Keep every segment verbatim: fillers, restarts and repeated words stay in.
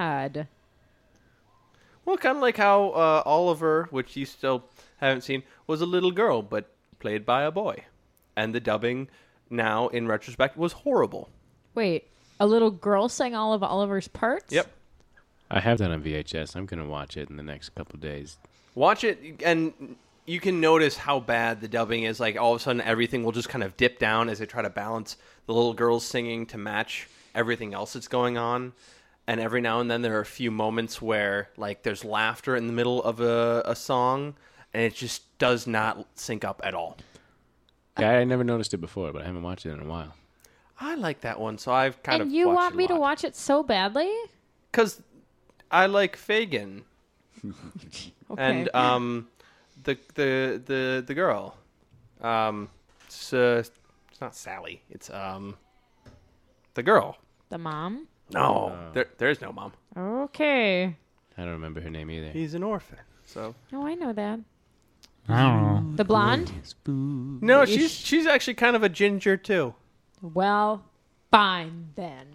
God. Well, kind of like how uh, Oliver, which you still haven't seen, was a little girl, but played by a boy. And the dubbing, now, in retrospect, was horrible. Wait, a little girl sang all of Oliver's parts? Yep. I have that on V H S. I'm going to watch it in the next couple days. Watch it, and you can notice how bad the dubbing is. Like, all of a sudden, everything will just kind of dip down as they try to balance the little girls singing to match everything else that's going on. And every now and then, there are a few moments where, like, there's laughter in the middle of a, a song, and it just does not sync up at all. Yeah, I never noticed it before, but I haven't watched it in a while. I like that one, so I've kind and of you watched want it a me to lot. watch it so badly? Because I like Fagin. Okay. And um, the the the the girl, um, it's, uh, it's not Sally. It's um, the girl. The mom? No, Oh. there there's no mom. Okay. I don't remember her name either. He's an orphan. So Oh, I know that. I don't know. The blonde? no, she's she's actually kind of a ginger too. Well, fine then.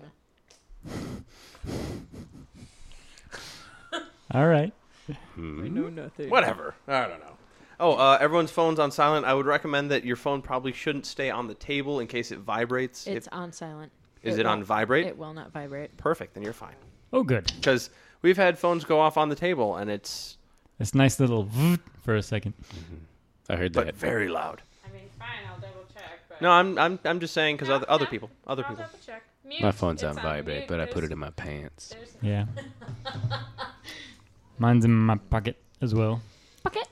All right. Hmm. I know nothing. Whatever. I don't know. Oh, uh, everyone's phone's on silent. I would recommend that your phone probably shouldn't stay on the table in case it vibrates. It's If- on silent. is it on won't- vibrate? It will not vibrate. Perfect. Then you're fine. Oh, good. Because we've had phones go off on the table and it's This nice little voot for a second. I heard but that. very loud. I mean, fine, I'll double check. But No, I'm I'm I'm just saying because other other people, other people. check. My phone's on vibrate, but I put it in my pants. Yeah. Mine's in my pocket as well. Bucket.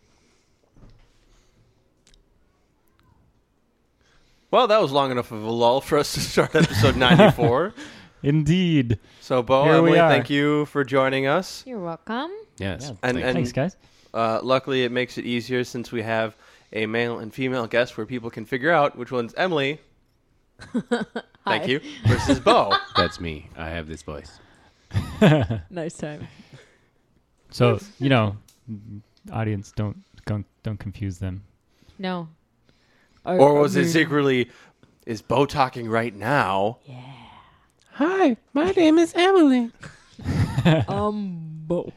Well, that was long enough of a lull for us to start episode ninety-four. Indeed. So, Bo, Here we Emily, are. thank you for joining us. You're welcome. Yes. Yeah. And- Thank and- Thanks, guys. Uh, luckily, it makes it easier since we have a male and female guest where people can figure out which one's Emily. Thank Hi. you. Versus Bo. That's me. I have this voice. Nice time. So, you know, audience, don't don't, don't confuse them. No. Or was it mean- secretly, is Bo talking right now? Yeah. Hi, my name is Emily. Um, Bo.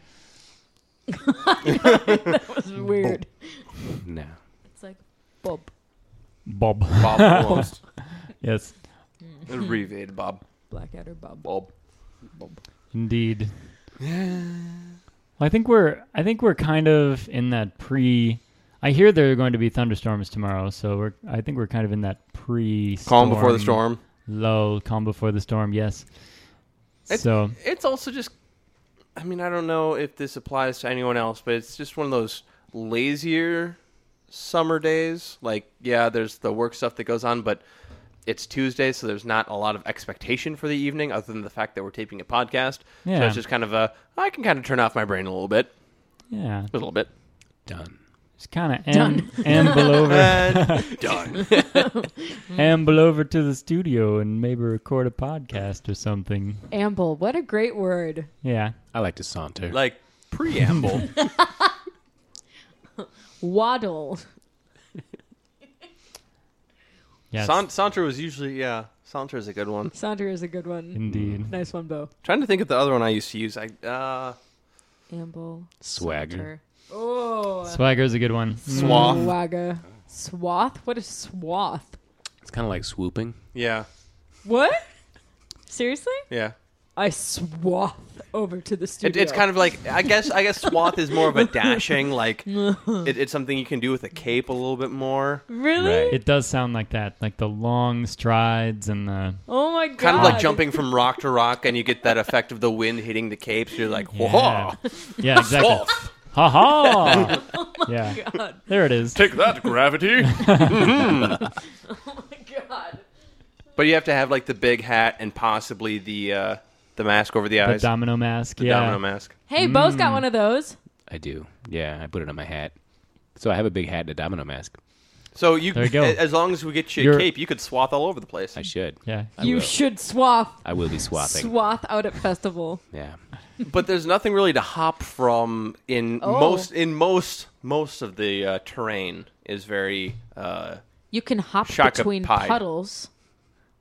That was weird. No. It's like Bob. Bob. Bob almost. Yes, Abbreviated Bob. Blackadder Bob. Bob. indeed. Well, I think we're I think we're kind of in that pre. I hear there are going to be thunderstorms tomorrow, so we're I think we're kind of in that pre. Calm before the storm. Low, calm before the storm. Yes. It's- so It's also just, I mean, I don't know if this applies to anyone else, but it's just one of those lazier summer days. Like, yeah, there's the work stuff that goes on, but it's Tuesday, so there's not a lot of expectation for the evening other than the fact that we're taping a podcast. So Yeah. it's just kind of a, I can kind of turn off my brain a little bit. yeah, A little bit. Done. just kind of Done. am- amble over, And done. amble over to the studio and maybe record a podcast or something. Amble. What a great word. Yeah. I like to saunter. Like, preamble. Waddle. Yes. Sa- Saunter was usually, yeah, Saunter is a good one. Saunter is a good one. Indeed. Nice one, Bo. Trying to think of the other one I used to use. I uh, Amble. Swagger. Saunter. Oh. Swagger's a good one. Swath. Swagger. Swath? What is swath? It's kind of like swooping. Yeah, What? Seriously? yeah. I swath over to the It, studio. it's kind of like I guess I guess swath is more of a dashing, like it, it's something you can do with a cape a little bit more. Really? Right. It does sound like that, like the long strides and the. Oh my god. Kind of like jumping from rock to rock, and you get that effect of the wind hitting the capes. You're like, whoa, Yeah, yeah exactly. swath. Ha ha! Yeah, God. there it is. Take that, gravity. Oh my god. But you have to have like the big hat and possibly the uh, the mask over the The eyes, domino mask. the yeah. domino mask. Hey, Bo's Mm. got one of those. I do. Yeah, I put it on my hat. So I have a big hat and a domino mask. So you, There you go. a- as long as we get you a You're- cape, you could swath all over the place. I should. Yeah. I you will. should swath. I will be swapping. Swath out at festival. Yeah. But there's nothing really to hop from in Oh. most in most most of the uh, terrain is very uh, You can hop Shaka between pie. puddles.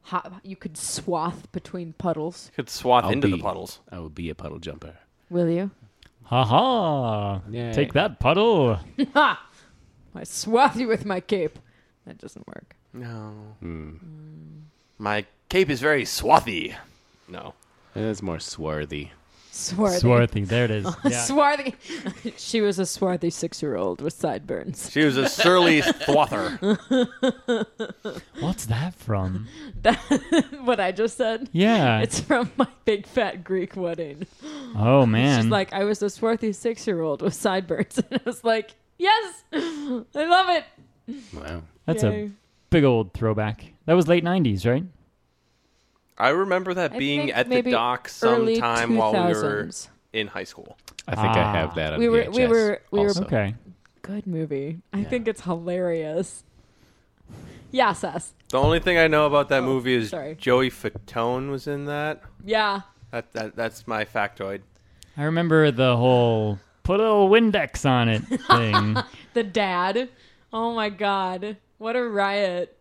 hop, you could swath between puddles. Could swath I'll into be, the puddles. I would be a puddle jumper. Will you? Ha ha! Yay. Take that, puddle. Ha! I swath you with my cape. That doesn't work. No. Hmm. My cape is very swathy. No. It's more swarthy. Swarthy. Swarthy. There it is. Yeah. Swarthy. She was a swarthy six-year-old with sideburns. She was a surly swather. What's that from? That, what I just said? Yeah. It's from my big fat Greek wedding. Oh man. She's like, I was a swarthy six-year-old with sideburns. And I was like, yes! I love it! Wow. That's Yay. a big old throwback. That was late nineties, right? I remember that I being think at the maybe dock early sometime while we were two thousands. in high school. I think Ah. I have that on We were- V H S we were- we were- also. Okay. Good movie. I Yeah. think it's hilarious. Yeah, Sess. The only thing I know about that Oh, movie is sorry. Joey Fatone was in that. Yeah. That, that That's my factoid. I remember the whole put a little Windex on it thing. The dad. Oh my god. What a riot.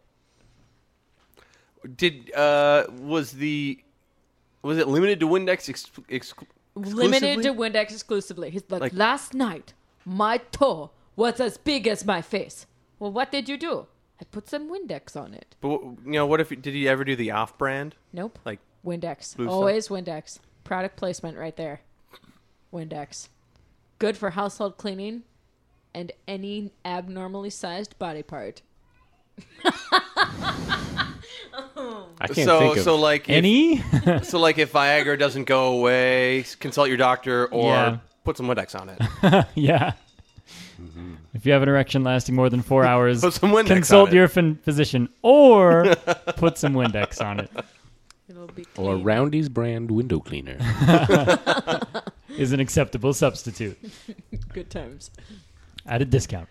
Did uh was the was it limited to Windex ex- ex- Limited exclusively? to Windex exclusively. He's like, Like- last night, my toe was as big as my face. Well, what did you do? I put some Windex on it. But you know, what if did he ever do the off-brand? Nope. Like Windex. Blue Always Windex. Product placement right there. Windex. Good for household cleaning and any abnormally sized body part. I can't so think of so like if, Any? so like if Viagra doesn't go away, consult your doctor or Yeah. put some Windex on it. Yeah. If you have an erection lasting more than four hours, Put some Windex consult on it. your fin- physician or put some Windex on it. It'll be or clean. Roundy's brand window cleaner. Is an acceptable substitute Good times. at a discount.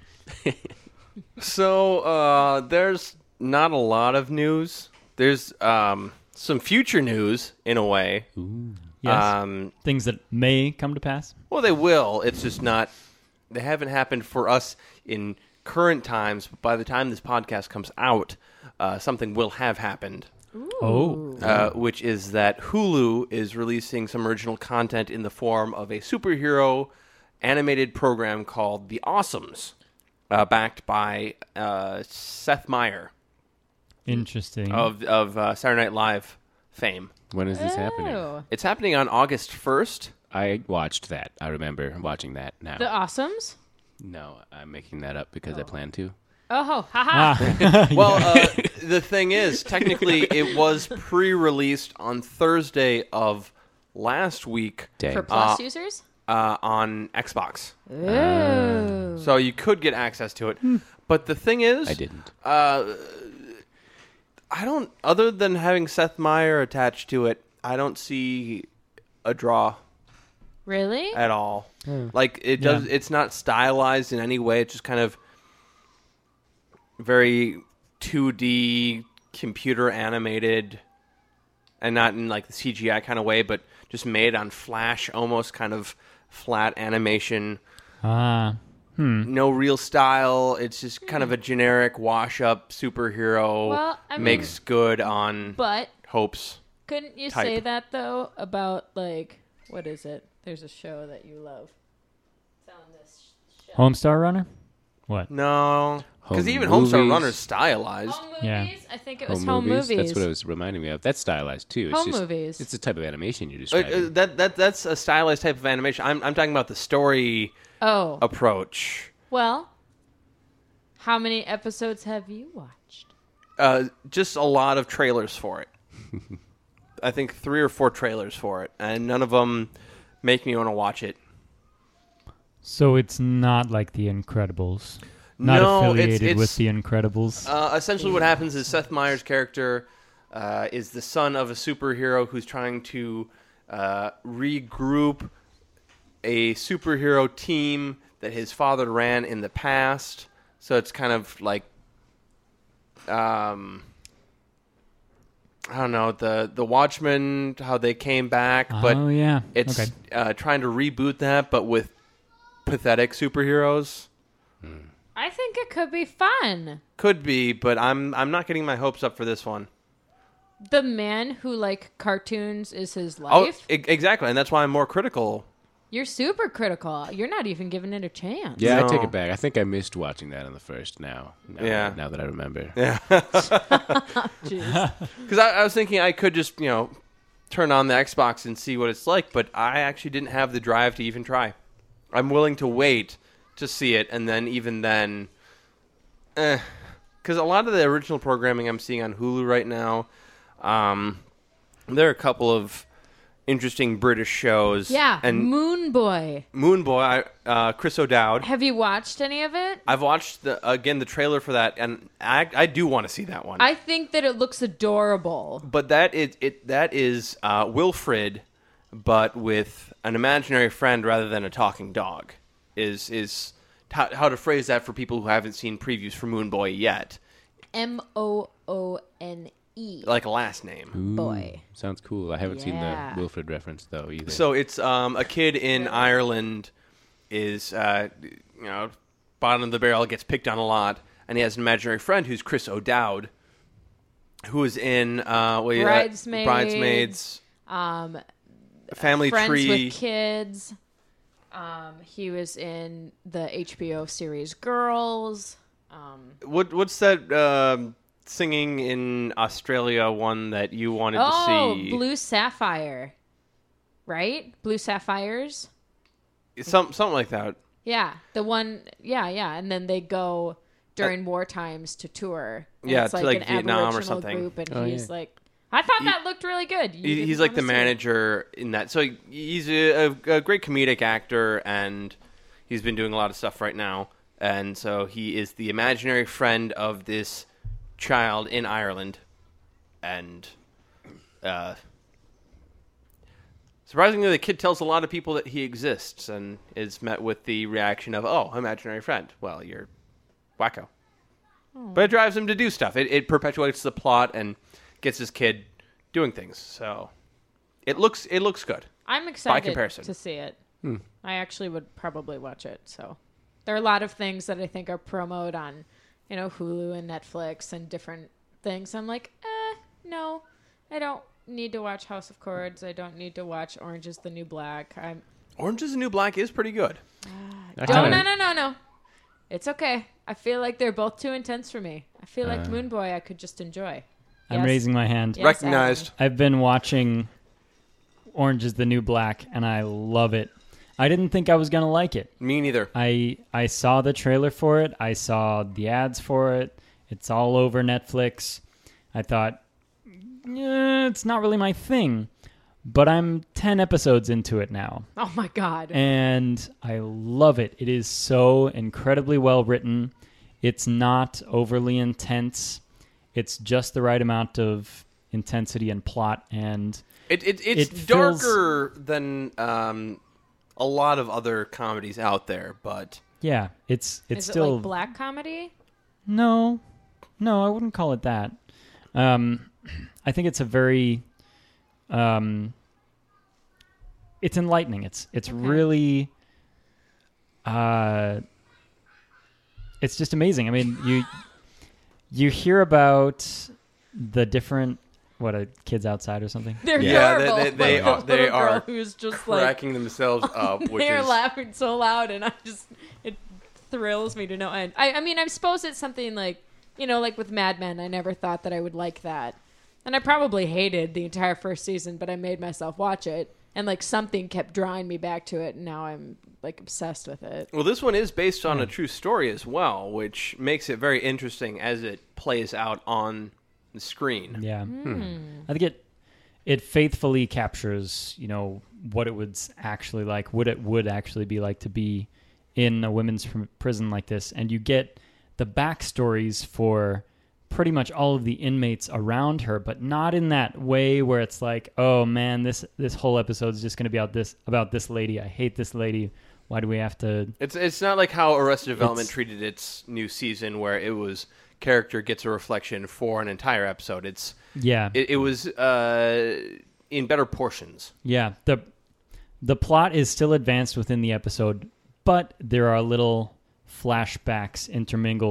So uh, there's not a lot of news. There's um, some future news in a way. Yes. Um, Things that may come to pass. well, they will. It's just not. They haven't happened for us in current times. But by the time this podcast comes out, uh, something will have happened. Oh. Uh, which is that Hulu is releasing some original content in the form of a superhero animated program called The Awesomes, uh, backed by uh, Seth Meyer Interesting. of of uh, Saturday Night Live fame. When is this happening? Oh. It's happening on August first. I watched that. I remember watching that now. The Awesomes? No, I'm making that up because I plan to. Oh, haha. Ah. Well, uh, the thing is, technically, it was pre-released on Thursday of last week Dang. For Plus Uh, users? uh, on Xbox. Oh. So you could get access to it. But the thing is, I didn't. Uh, I don't. Other than having Seth Meyer attached to it, I don't see a draw Really? at all. Like it does. Yeah. It's not stylized in any way. It's just kind of very two D computer animated, and not in like the C G I kind of way, but just made on Flash, almost kind of flat animation. Ah. Hmm. No real style. It's just kind of a generic wash-up superhero. Well, I mean- makes good on But hopes. couldn't you Type. say that, though, about, like, what is it? There's a show that you love. It's on this show. Homestar Runner? What? No, because Home even Homestar movies. Runner's stylized. Home movies? Yeah. I think it was Home, home, movies. movies. That's what it was reminding me of. That's stylized too. It's Home just, movies. It's the type of animation you're Uh, describing. uh, that that that's a stylized type of animation. I'm I'm talking about the story Oh. approach. Well, how many episodes have you watched? Uh, just a lot of trailers for it. I think three or four trailers for it, and none of them make me want to watch it. So it's not like The Incredibles. Not No, it's- affiliated it's- with The Incredibles. Uh, essentially, what happens is Seth Meyers' character uh, is the son of a superhero who's trying to uh, regroup a superhero team that his father ran in the past. So it's kind of like, um, I don't know, the the Watchmen, how they came back, but oh, yeah. it's Okay. uh, trying to reboot that, but with pathetic superheroes. I think it could be fun. Could be, but I'm I'm not getting my hopes up for this one. the man who like cartoons is his Oh, life. e- exactly, and that's why I'm more critical. You're super critical. You're not even giving it a chance. Yeah, I take No. it back. I think I missed watching that on the first now. now Yeah. Now that I remember. Jeez. Because I, I was thinking I could just, you know, turn on the Xbox and see what it's like, but I actually didn't have the drive to even try. I'm willing to wait to see it, and then even then, eh. Because a lot of the original programming I'm seeing on Hulu right now, um, there are a couple of interesting British shows. Yeah, and Moon Boy. Moon Boy, I- uh, Chris O'Dowd. Have you watched any of it? I've watched the again the trailer for that, and I, I do want to see that one. I think that it looks adorable. But that is it. That is uh, Wilfred, but with an imaginary friend rather than a talking dog. Is is how, how to phrase that for people who haven't seen previews for Moon Boy yet? M O O N E. Like a last name. Ooh, Boy. Sounds cool. I haven't seen Yeah. the Wilfred reference, though, either. So it's um, a kid in Ireland is uh, you know bottom of the barrel, gets picked on a lot, and he has an imaginary friend who's Chris O'Dowd, who is in uh, what, Bridesmaids. Uh, Bridesmaids, Um, Family Friends Tree. with Kids. Um, he was in the H B O series Girls. Um, What what's that um, singing in Australia one that you wanted oh, to see? Blue Sapphire. Right? Blue Sapphires? Some something like that. Yeah. The one, yeah, yeah. And then they go during war times to tour. And Yeah, it's to, like, like, an Vietnam or Aboriginal something. Group, and Oh, he's yeah. like, I thought He- that looked really good. You He, didn't he's like the wanna see it. manager in that. So he's a, a, a great comedic actor, and he's been doing a lot of stuff right now. And so he is the imaginary friend of this child in Ireland, and uh, surprisingly, the kid tells a lot of people that he exists, and is met with the reaction of, "Oh, imaginary friend. Well, you're wacko." But it drives him to do stuff. It, it perpetuates the plot and gets this kid doing things. So it looks it looks good. I'm excited comparison. to see it. I actually would probably watch it. So there are a lot of things that I think are promoted on, you know, Hulu and Netflix and different things. I'm like, eh, no, I don't need to watch House of Cards. I don't need to watch Orange is the New Black. I'm Orange is the New Black is pretty good. I no, kinda- no, no, no, no. It's okay. I feel like they're both too intense for me. I feel like Uh. Moon Boy I could just enjoy. I'm Yes. raising my hand. Yes, Recognized. I've been watching Orange is the New Black, and I love it. I didn't think I was going to like it. Me neither. I I saw the trailer for it. I saw the ads for it. It's all over Netflix. I thought, yeah, it's not really my thing. But I'm ten episodes into it now, Oh my god. and I love it. It is so incredibly well written. It's not overly intense. It's just the right amount of intensity and plot, and It, it it's It feels- darker than um, a lot of other comedies out there, but yeah, it's it's Is still it like black comedy? No, no, I wouldn't call it that. Um, I think it's a very, um, it's enlightening. It's it's Okay. really, uh, it's just amazing. I mean, you you hear about the different what are kids outside or something? They're Yeah, they- horrible. they- they Like are- the they little girl are who's just like cracking themselves up, which they're is laughing so loud, and I just it thrills me to no end. I, I mean, I suppose it's something like you know, like with Mad Men. I never thought that I would like that, and I probably hated the entire first season, but I made myself watch it, and like something kept drawing me back to it, and now I'm like obsessed with it. Well, this one is based on a true story as well, which makes it very interesting as it plays out on the screen. Yeah, Hmm. I think it it faithfully captures you know what it would s- actually like, what it would actually be like to be in a women's pr- prison like this, and you get the backstories for pretty much all of the inmates around her, but not in that way where it's like, oh man, this this whole episode is just going to be about this about this lady. I hate this lady. Why do we have to? It's it's not like how Arrested Development It's- treated its new season, where it was character gets a reflection for an entire episode. It's Yeah, it, it was uh, in better portions. yeah. the The plot is still advanced within the episode, but there are little flashbacks intermingled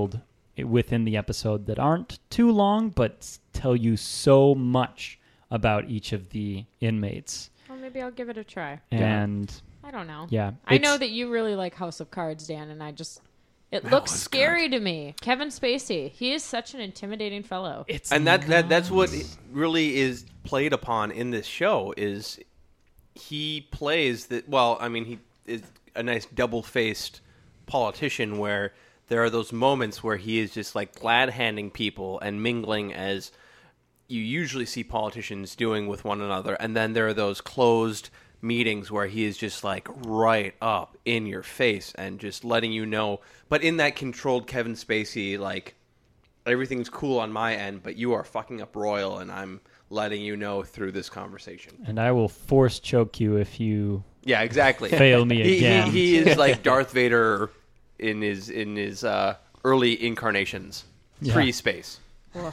within the episode that aren't too long, but tell you so much about each of the inmates. Well, maybe I'll give it a try. And I don't know. yeah, I it's- know that you really like House of Cards, Dan, and I just it That looks was scary to me. Kevin Spacey, he is such an intimidating fellow. It's And that, that that's what it really is played upon in this show is he plays that. Well, I mean, he is a nice double-faced politician where there are those moments where he is just like glad-handing people and mingling as you usually see politicians doing with one another, and then there are those closed meetings where he is just like right up in your face and just letting you know, but in that controlled Kevin Spacey, like everything's cool on my end, but you are fucking up royal, and I'm letting you know through this conversation. And I will force choke you if you Yeah, exactly. fail me He, again. he, he is like Darth Vader in his in his uh, early incarnations, Yeah. pre-space.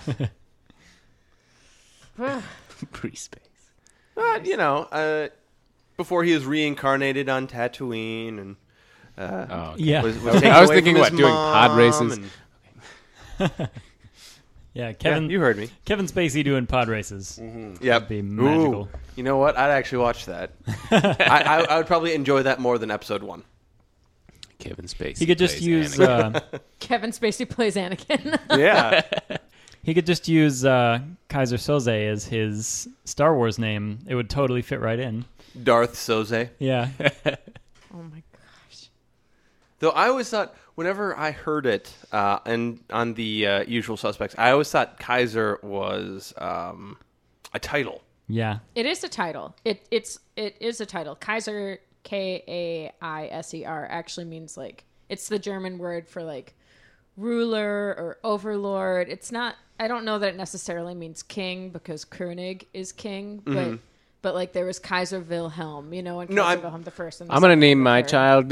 Pre-space. But you know, uh, before he was reincarnated on Tatooine, and uh, Oh, okay. Yeah. was, was taken I was away thinking, from what, his doing pod mom, races? and- Yeah, Kevin yeah, you heard me. Kevin Spacey doing pod races. Yep. be magical. Ooh, you know what? I'd actually watch that. I, I, I would probably enjoy that more than episode one. Kevin Spacey. He could just plays use Anakin. uh, Kevin Spacey plays Anakin. Yeah. he could just use uh, Kaiser Soze as his Star Wars name. It would totally fit right in. Darth Soze. Yeah. Oh my gosh. Though I always thought, whenever I heard it, uh, and on the uh, Usual Suspects, I always thought Kaiser was um, a title. Yeah. It is a title. It it's it is a title. Kaiser, K A I S E R, actually means like it's the German word for like ruler or overlord. It's not. I don't know that it necessarily means king because König is king, but Mm-hmm. but like there was Kaiser Wilhelm, you know, and No, Kaiser I'm- Wilhelm the first. And the I'm going to second name and the my third. child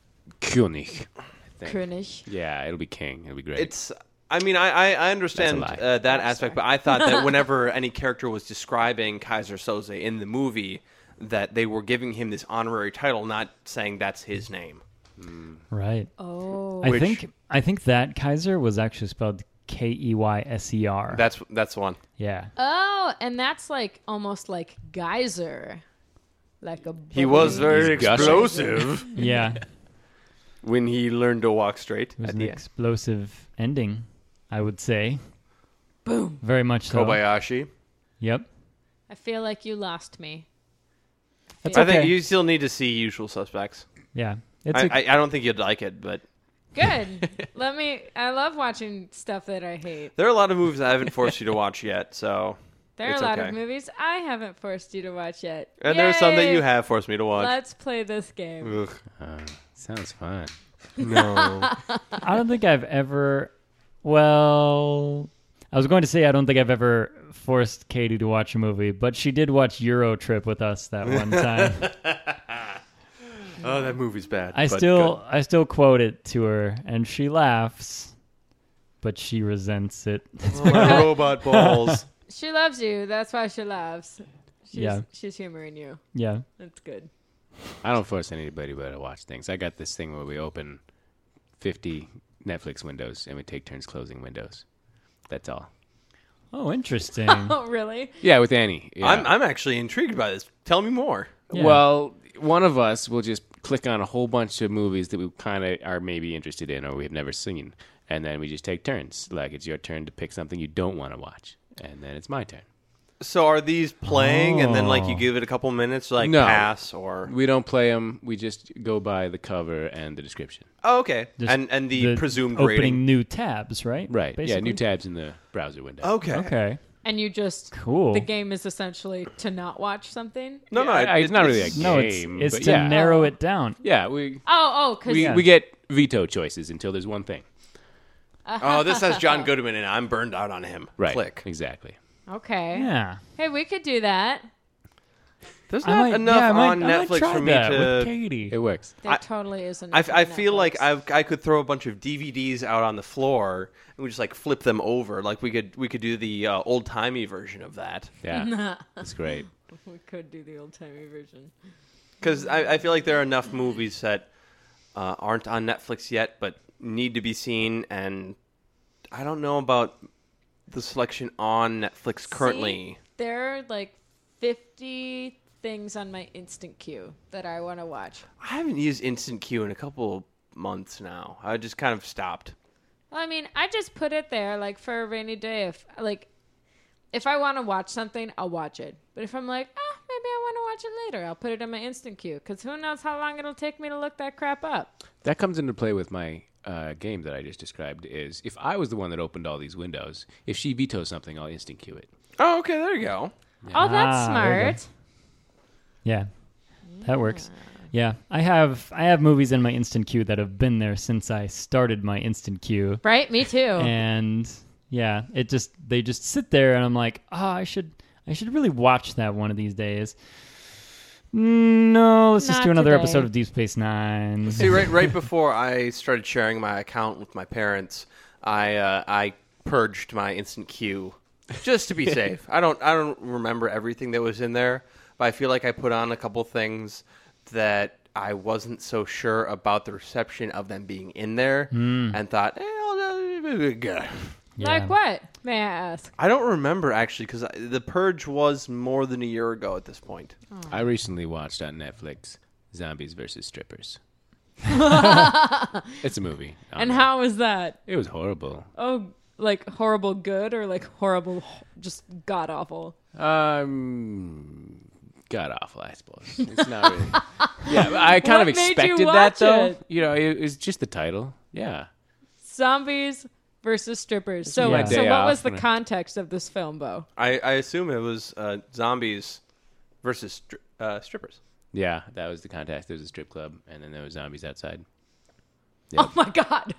König. I think. König. Yeah, it'll be king. It'll be great. It's. I mean, I, I, I understand That's a lie. uh, that aspect, but I thought that whenever any character was describing Kaiser Soze in the movie, that they were giving him this honorary title, not saying that's his name. Right. Oh, I Which- think I think that Kaiser was actually spelled K E Y S E R. That's that's the one. Yeah. oh, and that's like almost like geyser, like a. He was bubbling- very He's gushing. explosive Yeah. when he learned to walk straight It was at an the end. explosive ending, I would say. Boom. Very much so. Kobayashi. Yep. I feel like you lost me. That's I okay. think you still need to see Usual Suspects. Yeah. It's I a, I I don't think you'd like it, but Good. Let me. I love watching stuff that I hate. there are a lot of movies I haven't forced you to watch yet. So, There are It's a lot okay. of movies I haven't forced you to watch yet. and there are some that Yay! you have forced me to watch. Let's play this game. Ugh. Uh, sounds fun. No. I don't think I've ever. Well, I was going to say I don't think I've ever forced Katie to watch a movie, but she did watch Euro Trip with us that one time. Oh, that movie's bad. I but still, I still quote it to her, and she laughs, but she resents it. good. Oh, my robot balls. She loves you. That's why she laughs. She's, Yeah. She's humoring you. Yeah. That's good. I don't force anybody but to watch things. I got this thing where we open fifty Netflix windows and we take turns closing windows. That's all. Oh, interesting. Oh, really? Yeah, with Annie. Yeah. I'm I'm actually intrigued by this. Tell me more. Yeah. Well, one of us will just click on a whole bunch of movies that we kind of are maybe interested in or we've never seen, and then we just take turns. Like it's your turn to pick something you don't want to watch, and then it's my turn. So are these playing, and then like you Oh. give it a couple minutes, like No. pass or? We don't play them. We just go by the cover and the description. Oh, okay. Just And and the, presumed rating. opening new tabs, right? Right. Yeah, Basically? new tabs in the browser window. Okay. Okay. And you just. Cool. The game is essentially to not watch something? No, no, Yeah, it- it's not really a game. No, it's it's but to yeah. narrow it down. Yeah, we Oh, oh, because. we, Yeah. we get veto choices until there's one thing. Oh, this has John Goodman in it. I'm burned out on him. Right. Click. Exactly. Okay. Yeah. Hey, we could do that. There's I not might, enough yeah, I might, on I might Netflix try for me that to. with Katie. It works. There I- totally isn't. I, I feel like I I could throw a bunch of D V Ds out on the floor and we just like flip them over. Like we could we could do the uh, old timey version of that. Yeah. That's great. We could do the old timey version. Because I, I feel like there are enough movies that uh, aren't on Netflix yet, but need to be seen, and I don't know about the selection on Netflix currently. See, there are like fifty things on my instant queue that I want to watch. I haven't used Instant Queue in a couple months now. I just kind of stopped. Well, I mean, I just put it there like for a rainy day. If like, if I want to watch something, I'll watch it. But if I'm like, ah, maybe I want to watch it later, I'll put it in my instant queue. Because who knows how long it'll take me to look that crap up. That comes into play with my uh, game that I just described. Is if I was the one that opened all these windows, if she vetoes something, I'll instant queue it. Oh, okay, there you go. Oh, that's Ah, there you go. smart. Yeah, that works. Yeah, I have I have movies in my instant queue that have been there since I started my instant queue, Right? Me too. and yeah, it just they just sit there, and I'm like, oh, I should I should really watch that one of these days. No, let's just Not do another today. episode of Deep Space Nine. See, right, right before I started sharing my account with my parents, I uh, I purged my instant queue just to be safe. I don't I don't remember everything that was in there, but I feel like I put on a couple things that I wasn't so sure about the reception of them being in there, and thought, eh, I'll, uh, Yeah. Like what? May I ask? I don't remember actually because the purge was more than a year ago at this point. I recently watched on Netflix Zombies versus Strippers. It's a movie. I And don't know. how was that? It was horrible. Oh, like horrible good or like horrible, just god awful? Um, god awful, I suppose. It's not really. Yeah, but I kind What of made you expected that watch though. it? You know, it was just the title. Yeah. Zombies versus strippers. is So, my so day what off, was the and I- context of this film, Bo? I, I assume it was uh, zombies versus stri- uh, strippers. Yeah, that was the contest. There was a strip club, and then there was zombies outside. Oh my god!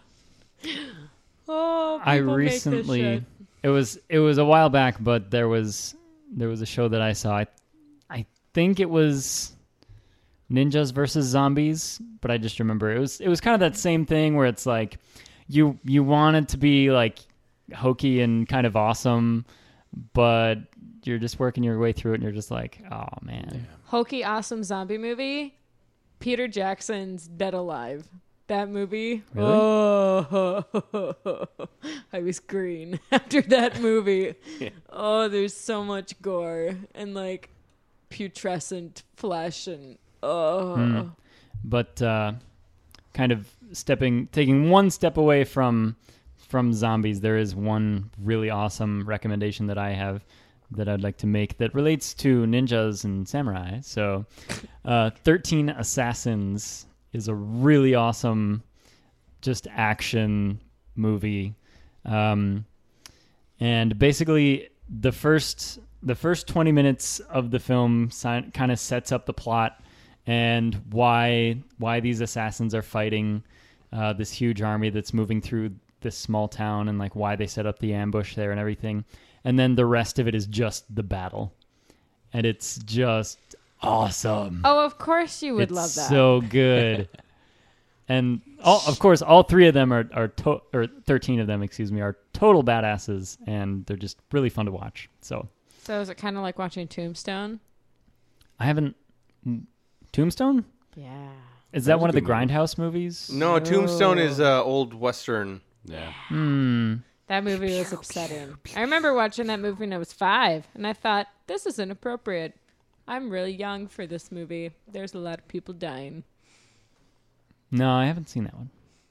Oh, I people make this recently shit. it was it was a while back, but there was there was a show that I saw. I, I think it was Ninjas versus Zombies, but I just remember it was it was kind of that same thing where it's like you you want it to be like hokey and kind of awesome, but you're just working your way through it and you're just like, oh man. hokey awesome zombie movie. Peter Jackson's Dead Alive. That movie. Really? Oh, I was green after that movie. Oh, there's so much gore and like putrescent flesh and oh. Hmm. But uh, kind of stepping, taking one step away from from zombies, there is one really awesome recommendation that I have that I'd like to make that relates to ninjas and samurai. So, uh, thirteen Assassins is a really awesome, just action movie, um, and basically the first the first twenty minutes of the film si- kind of sets up the plot and why why these assassins are fighting uh, this huge army that's moving through this small town, and like why they set up the ambush there and everything. And then the rest of it is just the battle, and it's just awesome. Oh, of course you would it's love that. so good. And all, of course, all three of them are are to- or thirteen of them, excuse me, are total badasses, and they're just really fun to watch. So So is it kind of like watching Tombstone? I haven't Tombstone. Yeah. Is That that was one a of the good movie. Grindhouse movies? No, Tombstone is uh, old Western. Yeah. Hmm. That movie was upsetting. I remember watching that movie when I was five, and I thought, this is inappropriate. I'm really young for this movie. There's a lot of people dying. No, I haven't seen that one.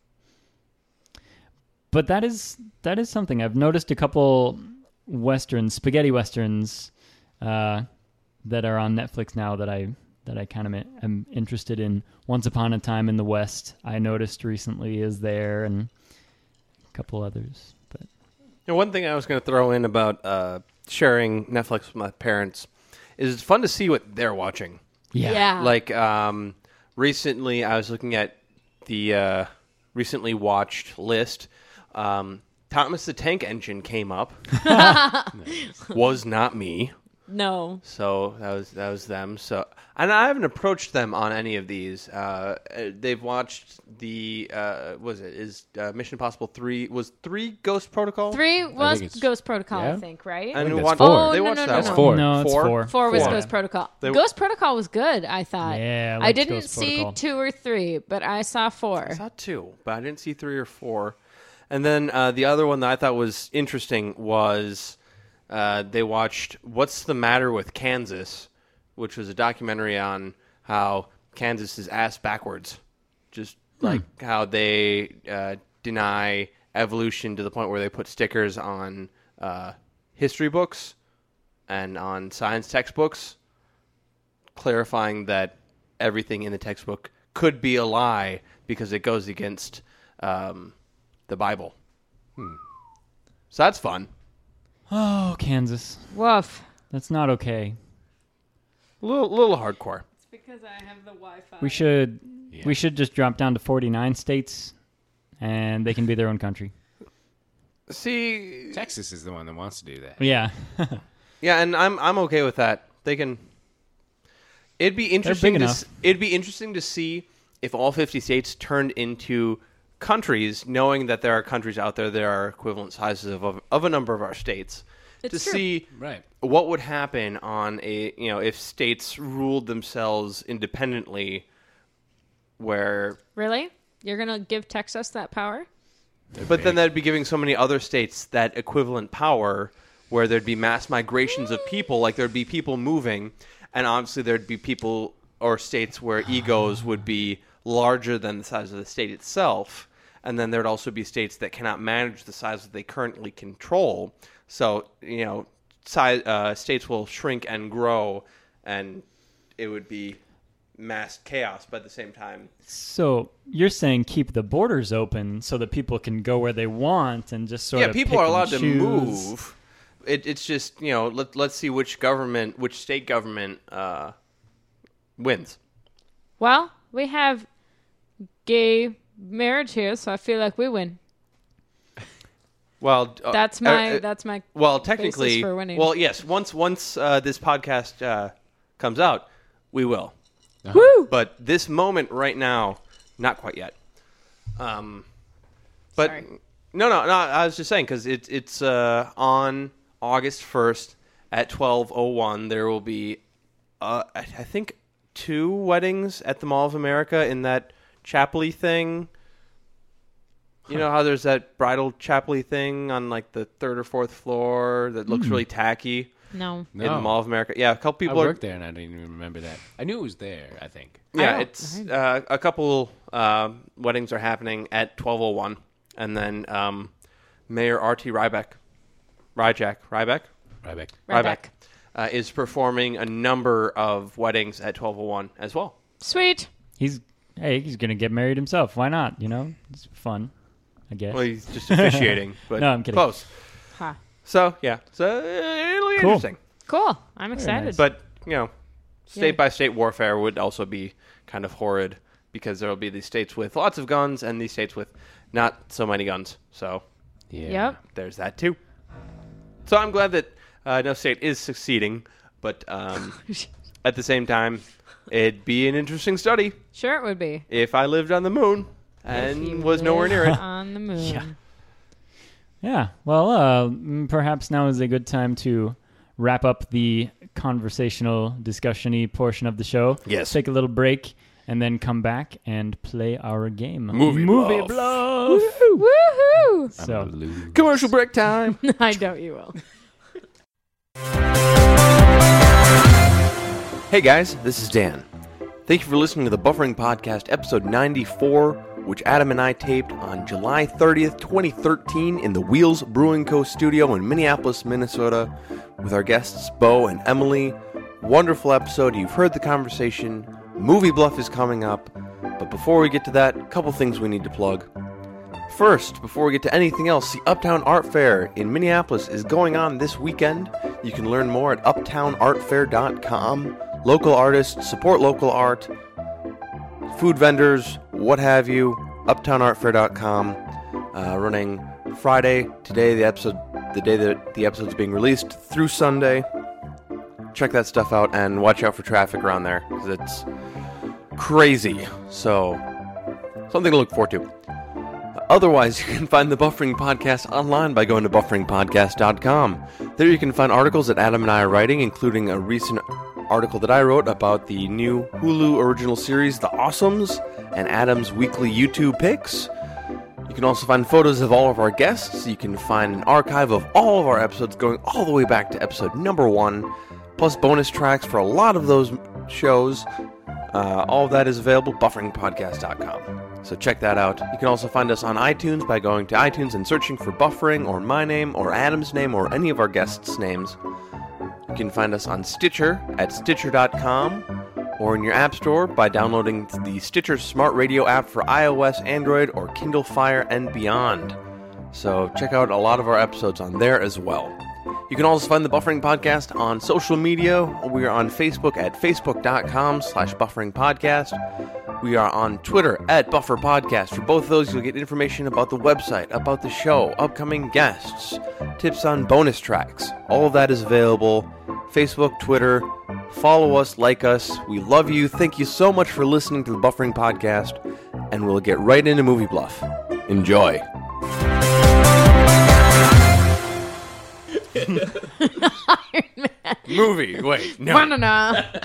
But that is that is something I've noticed. A couple westerns, spaghetti westerns, uh, that are on Netflix now that I that I kind of am interested in. Once Upon a Time in the West, I noticed recently is there, and a couple others. But And one thing I was going to throw in about uh, sharing Netflix with my parents is it's fun to see what they're watching. yeah, Like um, recently, I was looking at the uh, recently watched list. Um, Thomas the Tank Engine came up. Was not me. No. So that was that was them. So and I haven't approached them on any of these. Uh, they've watched the uh, was it is uh, Mission Impossible three was three Ghost Protocol. Three was think it's- Ghost Protocol, yeah? I think, right? And think we that's watched, four. They Oh, no, watched no, that no, one. no. Four. No, it's four. Four was Four. Ghost Protocol. They- Ghost Protocol was good, I thought. Yeah, I I liked didn't Ghost see Protocol. two or three, but I saw four. I saw two, but I didn't see three or four. And then uh, the other one that I thought was interesting was uh, they watched What's the Matter with Kansas, which was a documentary on how Kansas is ass backwards. Just like hmm. how they uh, deny evolution to the point where they put stickers on uh, history books and on science textbooks, clarifying that everything in the textbook could be a lie because it goes against um, the Bible. Hmm. So that's fun. Oh, Kansas. Woof. That's not okay. A little, little hardcore. It's because I have the Wi-Fi. We should, yeah. we should just drop down to forty-nine states, and they can be their own country. See, Texas is the one that wants to do that. Yeah. Yeah, and I'm I'm okay with that. They can. It'd be interesting. To, s- it'd be interesting to see if all fifty states turned into countries, knowing that there are countries out there that are equivalent sizes of of, of a number of our states. It's to true. see right. what would happen on a you know if states ruled themselves independently, where really you're gonna give Texas that power? But then that'd be giving so many other states that equivalent power, where there'd be mass migrations of people, like there'd be people moving, and obviously there'd be people or states where egos would be larger than the size of the state itself, and then there'd also be states that cannot manage the size that they currently control. So, you know, size, uh, states will shrink and grow, and it would be mass chaos, but at the same time. So you're saying keep the borders open so that people can go where they want and just sort yeah, of people pick are and allowed to choose. move. It, it's just, you know, let, let's see which government, which state government uh, wins. Well, we have gay marriage here, so I feel like we win. Well, uh, that's my uh, that's my well technically. basis for winning. Well, yes. Once once uh, this podcast uh, comes out, we will. Uh-huh. Woo! But this moment right now, not quite yet. Um, but Sorry. no, no, no. I was just saying because it's it's uh, on August first at twelve oh one. There will be, uh, I I think, two weddings at the Mall of America in that chapel-y thing. You know how there's that bridal chapel-y thing on like the third or fourth floor that looks Mm. really tacky No. No. in the Mall of America? Yeah, a couple people I are. worked there and I didn't even remember that. I knew it was there, I think. Yeah, I it's don't- uh, a couple um weddings are happening at twelve oh one, and then um, Mayor R T Ryback, Ryjack, Ryback, Ryback. Ryback. uh, is performing a number of weddings at twelve oh one as well. Sweet. He's hey, he's gonna get married himself. Why not? You know, it's fun. I guess. Well, he's just officiating, but No, I'm kidding. close. Ha. So yeah, so uh, it'll be Cool. interesting. Cool. I'm excited. nice. But you know, state Yeah. by state warfare would also be kind of horrid because there will be these states with lots of guns and these states with not so many guns. So Yeah. Yep. there's that too. So I'm glad that uh, no state is succeeding, but um, at the same time, it'd be an interesting study Sure, it would be. if I lived on the moon If and you was nowhere live near it. On the moon. Yeah. Yeah. Well, uh, mm, perhaps now is a good time to wrap up the conversational, discussion-y portion of the show. Yes. Take a little break and then come back and play our game. Movie Movie Bluff. Bluff. Woohoo! I'm So, gonna lose. Commercial break time. I doubt you will. Hey guys, this is Dan. Thank you for listening to the Buffering Podcast, episode ninety-four, which Adam and I taped on July thirtieth, twenty thirteen in the Wheels Brewing Co. studio in Minneapolis, Minnesota, with our guests Bo and Emily. Wonderful episode. You've heard the conversation. Movie Bluff is coming up. But before we get to that, a couple things we need to plug. First, before we get to anything else, the Uptown Art Fair in Minneapolis is going on this weekend. You can learn more at uptown art fair dot com. Local artists, support local art, food vendors, what have you, uptown art fair dot com. Uh, running Friday, today, the episode, the day that the episode's being released, through Sunday. Check that stuff out and watch out for traffic around there, because it's crazy. So, something to look forward to. Otherwise, you can find the Buffering Podcast online by going to buffering podcast dot com. There you can find articles that Adam and I are writing, including a recent article that I wrote about the new Hulu original series, The Awesomes, and Adam's weekly YouTube picks. You can also find photos of all of our guests. You can find an archive of all of our episodes going all the way back to episode number one, plus bonus tracks for a lot of those shows. Uh, all of that is available at buffering podcast dot com. So check that out. You can also find us on iTunes by going to iTunes and searching for Buffering or my name or Adam's name or any of our guests' names. You can find us on Stitcher at stitcher dot com or in your app store by downloading the Stitcher Smart Radio app for iOS, Android, or Kindle Fire and beyond. So check out a lot of our episodes on there as well. You can also find the Buffering Podcast on social media. We are on Facebook at facebook dot com slash buffering podcast. We are on Twitter at Buffer Podcast. For both of those, you'll get information about the website, about the show, upcoming guests, tips on bonus tracks. All of that is available. Facebook, Twitter. Follow us, like us. We love you. Thank you so much for listening to the Buffering Podcast. And we'll get right into Movie Bluff. Enjoy. Iron Man. Movie. Wait, no. Banana.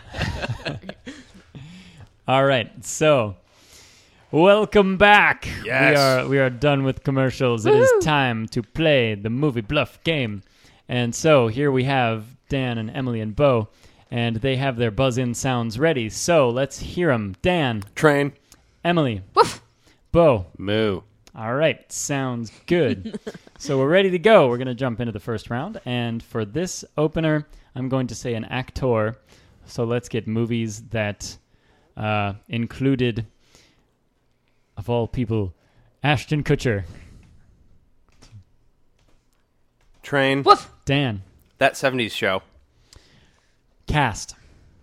All right, so welcome back. Yes. We are we are done with commercials. It Woo-hoo. is time to play the Movie Bluff game. And so here we have Dan and Emily and Bo, and they have their buzz-in sounds ready. So let's hear them. Dan, Train. Emily, Woof. Bo. Moo. All right, sounds good. So we're ready to go. We're going to jump into the first round. And for this opener, I'm going to say an actor. So let's get movies that uh, included, of all people, Ashton Kutcher. Train. Woof. Dan. That seventies show. Cast.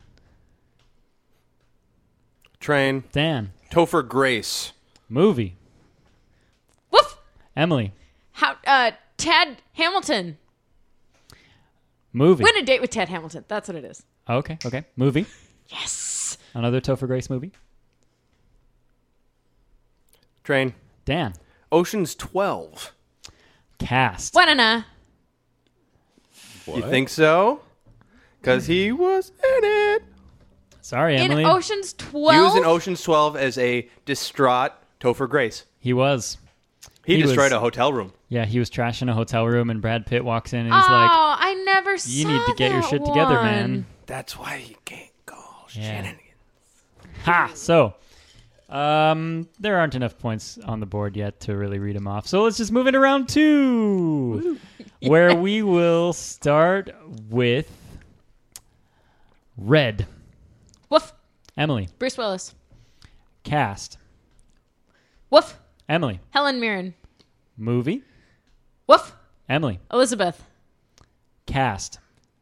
Train. Dan. Topher Grace. Movie. Woof. Emily. How? Uh, Ted Hamilton. Movie. Win a date with Ted Hamilton. That's what it is. Okay, okay. Movie. Yes. Another Topher Grace movie. Train. Dan. Ocean's twelve. Cast. Banana. You think so? Because he was in it. Sorry, Emily. In Ocean's twelve. He was in Ocean's twelve as a distraught Topher Grace. He was. He, He destroyed was- a hotel room. Yeah, he was trashing a hotel room, and Brad Pitt walks in, and Oh, he's like, I never saw you need to get your that shit together, one. man. That's why you can't call Yeah. shenanigans. Ha! So, um, there aren't enough points on the board yet to really read them off. So let's just move into round two, where we will start with Red. Woof. Emily. Bruce Willis. Cast. Woof. Emily. Helen Mirren. Movie. Woof. Emily. Elizabeth. Cast.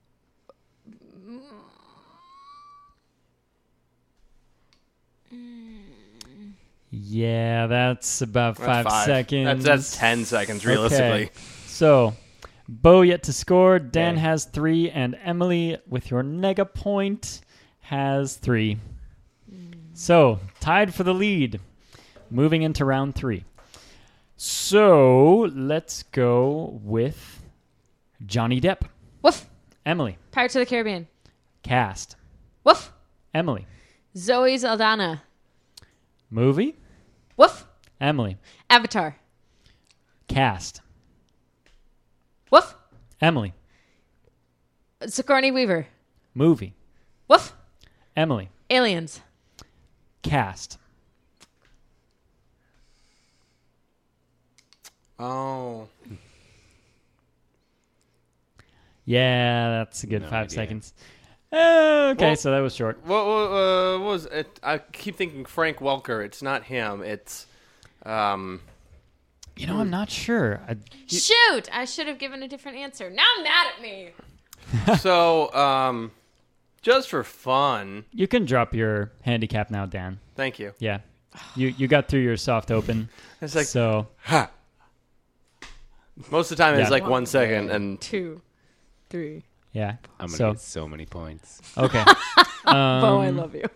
Yeah, that's about That's five, five. seconds. That's, that's ten seconds, realistically. Okay. So, Bo yet to score. Dan Okay. has three, and Emily, with your nega point, has three. So, tied for the lead. Moving into round three. So, let's go with Johnny Depp. Woof. Emily. Pirates of the Caribbean. Cast. Woof. Emily. Zoe Saldana. Movie. Woof. Emily. Avatar. Cast. Woof. Emily. Sigourney Weaver. Movie. Woof. Emily. Aliens. Cast. Oh. Yeah, that's a good No five idea. seconds. Uh, okay, Well- so that was short. What, what, uh, what was it? I keep thinking Frank Welker. It's not him. It's, um, You know, I'm not sure. I, Shoot! I should have given a different answer. Now I'm mad at me. so, um, just for fun. you can drop your handicap now, Dan. Thank you. Yeah, you you got through your soft open. It's like, so ha. Most of the time, it's Yeah. like one second, and Two. Three. yeah. I'm gonna so get so many points. okay. Bo, um, I love you.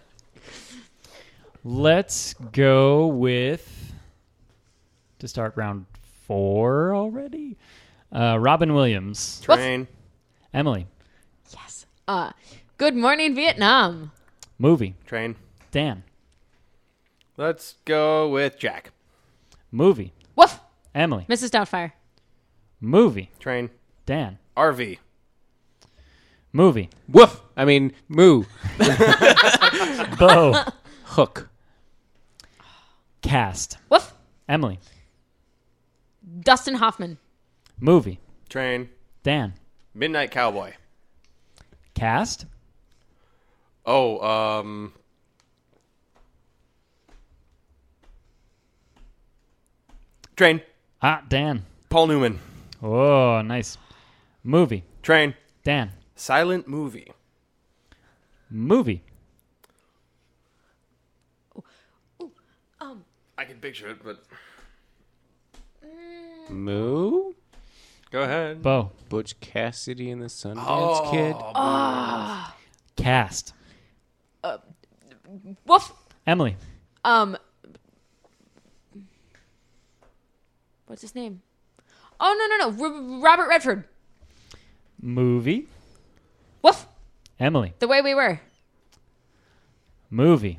Let's go with to start round four already. Uh, Robin Williams, train. Emily, Yes. Uh, Good Morning Vietnam. movie, Train. Dan, Let's go with Jack. Movie. Woof. Emily. Missus Doubtfire. Movie. Train. Dan. R V. Movie. Woof. I mean, moo. Bo. Hook. Cast. Woof. Emily. Dustin Hoffman. Movie. Train. Dan. Midnight Cowboy. Cast. Oh, um... Train. Ah, Dan. Paul Newman. Oh, nice. Movie. Train. Dan. Silent movie. Movie. I can picture it, but... Moo. Go ahead. Bo. Butch Cassidy and the Sundance Oh, Kid. Cast. Woof. Emily. Um. What's his name? Oh no no no! R- Robert Redford. Movie. Woof. Emily. The Way We Were. Movie.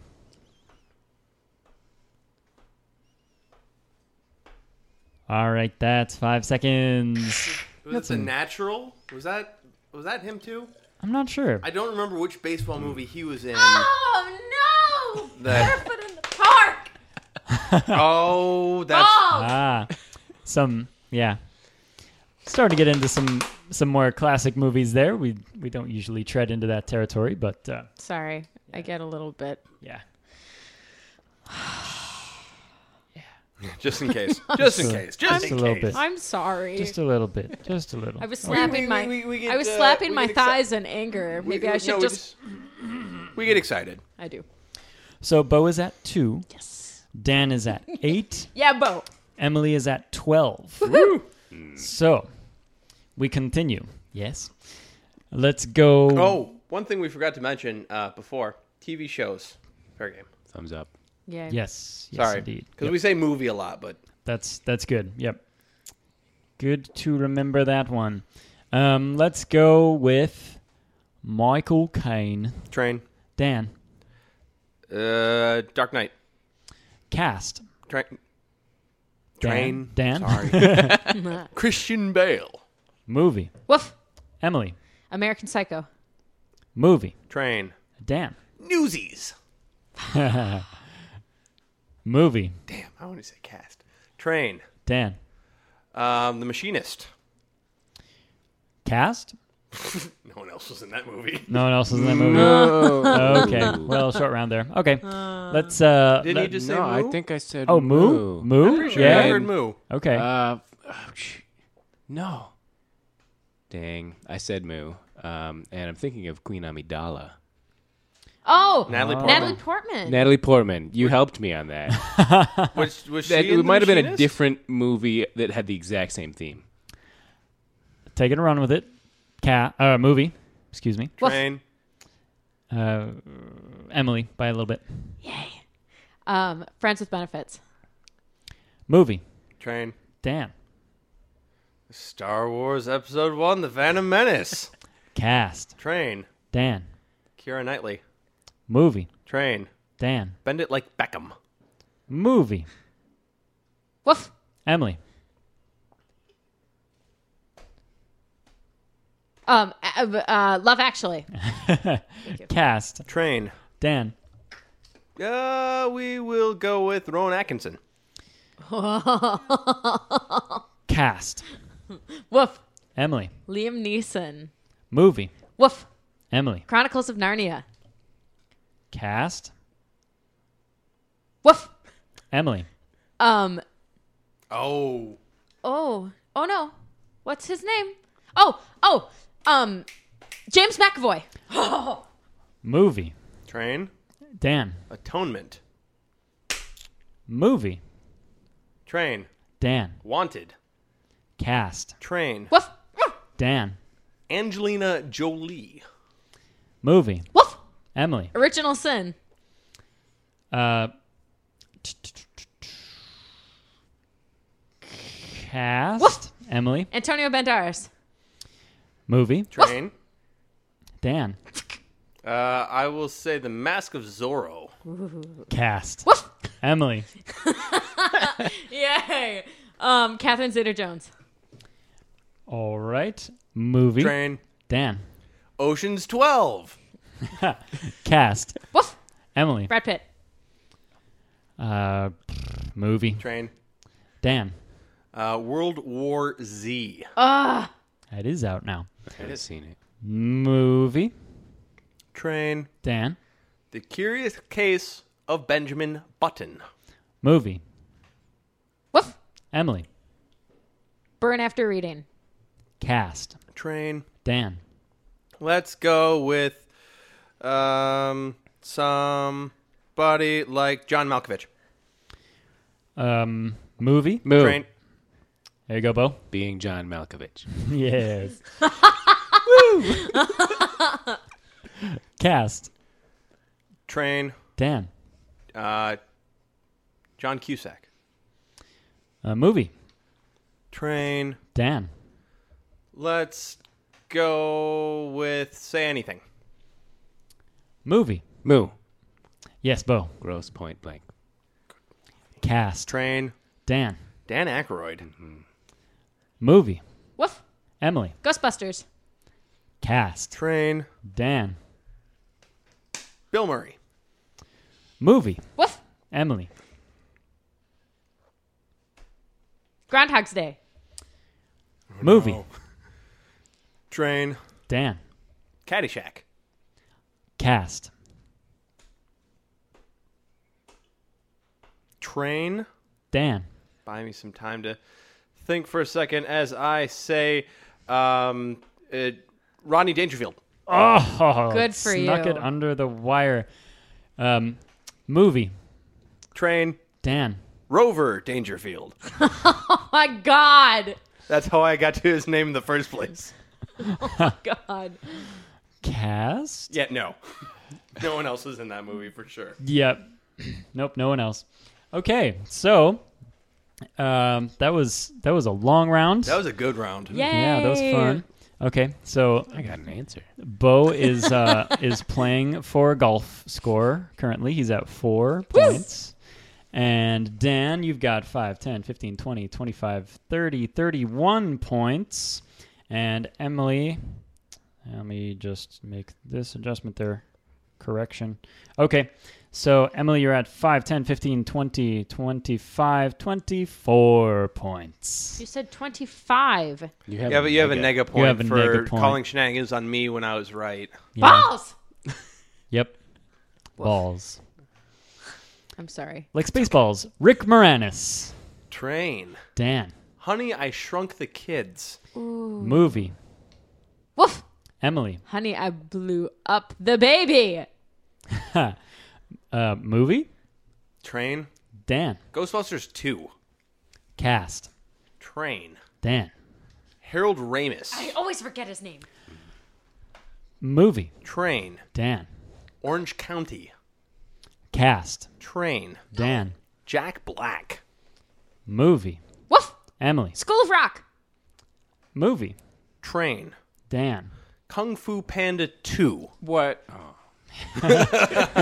All right, that's five seconds. Was That's it The a- Natural? Was that was that him too? I'm not sure. I don't remember which baseball movie he was in. Oh no! That- Barefoot in the Park. Oh, that's Oh. Ah, some yeah. Starting to get into some some more classic movies there. We we don't usually tread into that territory, but uh, Sorry, I get a little bit. yeah. just in case. Just in case. Just Just in a little case. bit. I'm sorry. Just a little bit. Just a little. I was We- slapping we- my. we- we get, I was uh, slapping we my get exci- thighs in anger. We- Maybe we- I should no, we just. We get excited. I do. So Bo is at two. Yes. Dan is at eight. Yeah, Bo. Emily is at twelve. So we continue. Yes. Let's go. Oh, one thing we forgot to mention uh, before: T V shows. Fair game. Thumbs up. Yeah. Yes. Yes, Sorry, indeed. because Yep. we say movie a lot, but That's that's good. Yep. Good to remember that one. Um, let's go with Michael Caine. Train. Dan. Uh, Dark Knight. Cast. Train. Dan. Train. Dan. Sorry. Christian Bale. Movie. Woof. Emily. American Psycho. Movie. Train. Dan. Newsies. Movie. Damn, I want to say cast. Train. Dan. Um, The Machinist. Cast. No one else was in that movie. No one else is in that movie. No. Okay. Well, short round there. Okay. Let's. Uh, Didn't let- you just say No, I moo? think I said Oh, moo. Moo. I'm pretty sure Yeah. I heard moo. Okay. Uh, ouch. No. Dang, I said moo. Um, and I'm thinking of Queen Amidala. Oh, Natalie Oh. Portman. Natalie Portman. Natalie Portman, you helped me on that. Was, was she That- in it The might have been a Machinist? different movie that had the exact same theme. Take it and run with it. Cat. Uh, movie. Excuse me. Train. Uh, Emily by a little bit. um, Friends with Benefits. Movie. Train. Dan. Star Wars Episode One: The Phantom Menace. Cast. Train. Dan. Keira Knightley. Movie. Train. Dan. Bend it like Beckham. Movie. Woof. Emily. Um, uh, uh, Love Actually. Cast. Train. Dan. Uh, we will go with Rowan Atkinson. Cast. Woof. Emily. Liam Neeson. Movie. Woof. Emily. Chronicles of Narnia. Cast. Woof. Emily. Um. Oh. Oh. Oh no. What's his name? Oh. Oh. Um. James McAvoy. Movie. Train. Dan. Atonement. Movie. Train. Dan. Wanted. Cast. Train. Woof. Angelina Dan. Jolie. Movie. Woof. Emily. Original Sin. Uh. Cast. Woof. Emily. Antonio Banderas. Movie. Train. Dan. Uh, I will say The Mask of Zorro. Cast. Woof. Emily. Yay. Um, Catherine Zeta-Jones. All right. Movie. Train. Dan. Ocean's twelve. Cast. Woof. Emily. Brad Pitt. Uh, movie. Train. Dan. Uh, World War Z. Ah. That is out now. I haven't seen it. Movie. Train. Dan. The Curious Case of Benjamin Button. Movie. Woof. Emily. Burn After Reading. Cast. Train. Dan. Let's go with um somebody like John Malkovich. Um, movie. Moo. Train. There you go, Bo. Being John Malkovich. Yes. Cast. Train. Dan. Uh, John Cusack. Uh, movie. Train. Dan. Let's go with Say Anything. Movie. Moo. Yes, Bo. Gross point blank. Cast. Train. Dan. Dan Aykroyd. Movie. Woof. Emily. Ghostbusters. Cast. Train. Dan. Bill Murray. Movie. Woof. Emily. Groundhog's Day. Movie. no. Train. Dan. Caddyshack. Cast. Train. Dan. Buy me some time to think for a second as I say um, uh, Rodney Dangerfield. Oh, Good for snuck you. it under the wire. Um, movie. Train. Dan. Rover Dangerfield. Oh my God. That's how I got to his name in the first place. God. Cast. Yeah, no. No one else is in that movie for sure. Yep. Nope. No one else. Okay, so um, that was that was a long round. That was a good round. Yay. Yeah, that was fun. Okay, so I got an answer. Bo is uh, is playing for a golf score currently. He's at four points. And Dan, you've got five, ten, fifteen, twenty, twenty-five, thirty, thirty-one points. And Emily, let me just make this adjustment there. Correction. Okay, so Emily, you're at five, ten, fifteen, twenty, twenty-five, twenty-four points. You said twenty-five. You have Yeah, but you have a nega. nega point have a for nega point. calling shenanigans on me when I was right. Yeah. Balls. Yep. Balls. I'm sorry. Like Spaceballs. Rick Moranis. Train. Dan. Honey, I Shrunk the Kids. Movie. Woof. Emily. Honey, I blew up the baby. uh, movie. Train. Dan. Ghostbusters two. Cast. Train. Dan. Harold Ramis. I always forget his name. Movie. Train. Dan. Orange County. Cast. Train. Dan. Jack Black. Movie. Woof. Emily. School of Rock. Movie. Train. Dan. Kung Fu Panda two. What? Oh.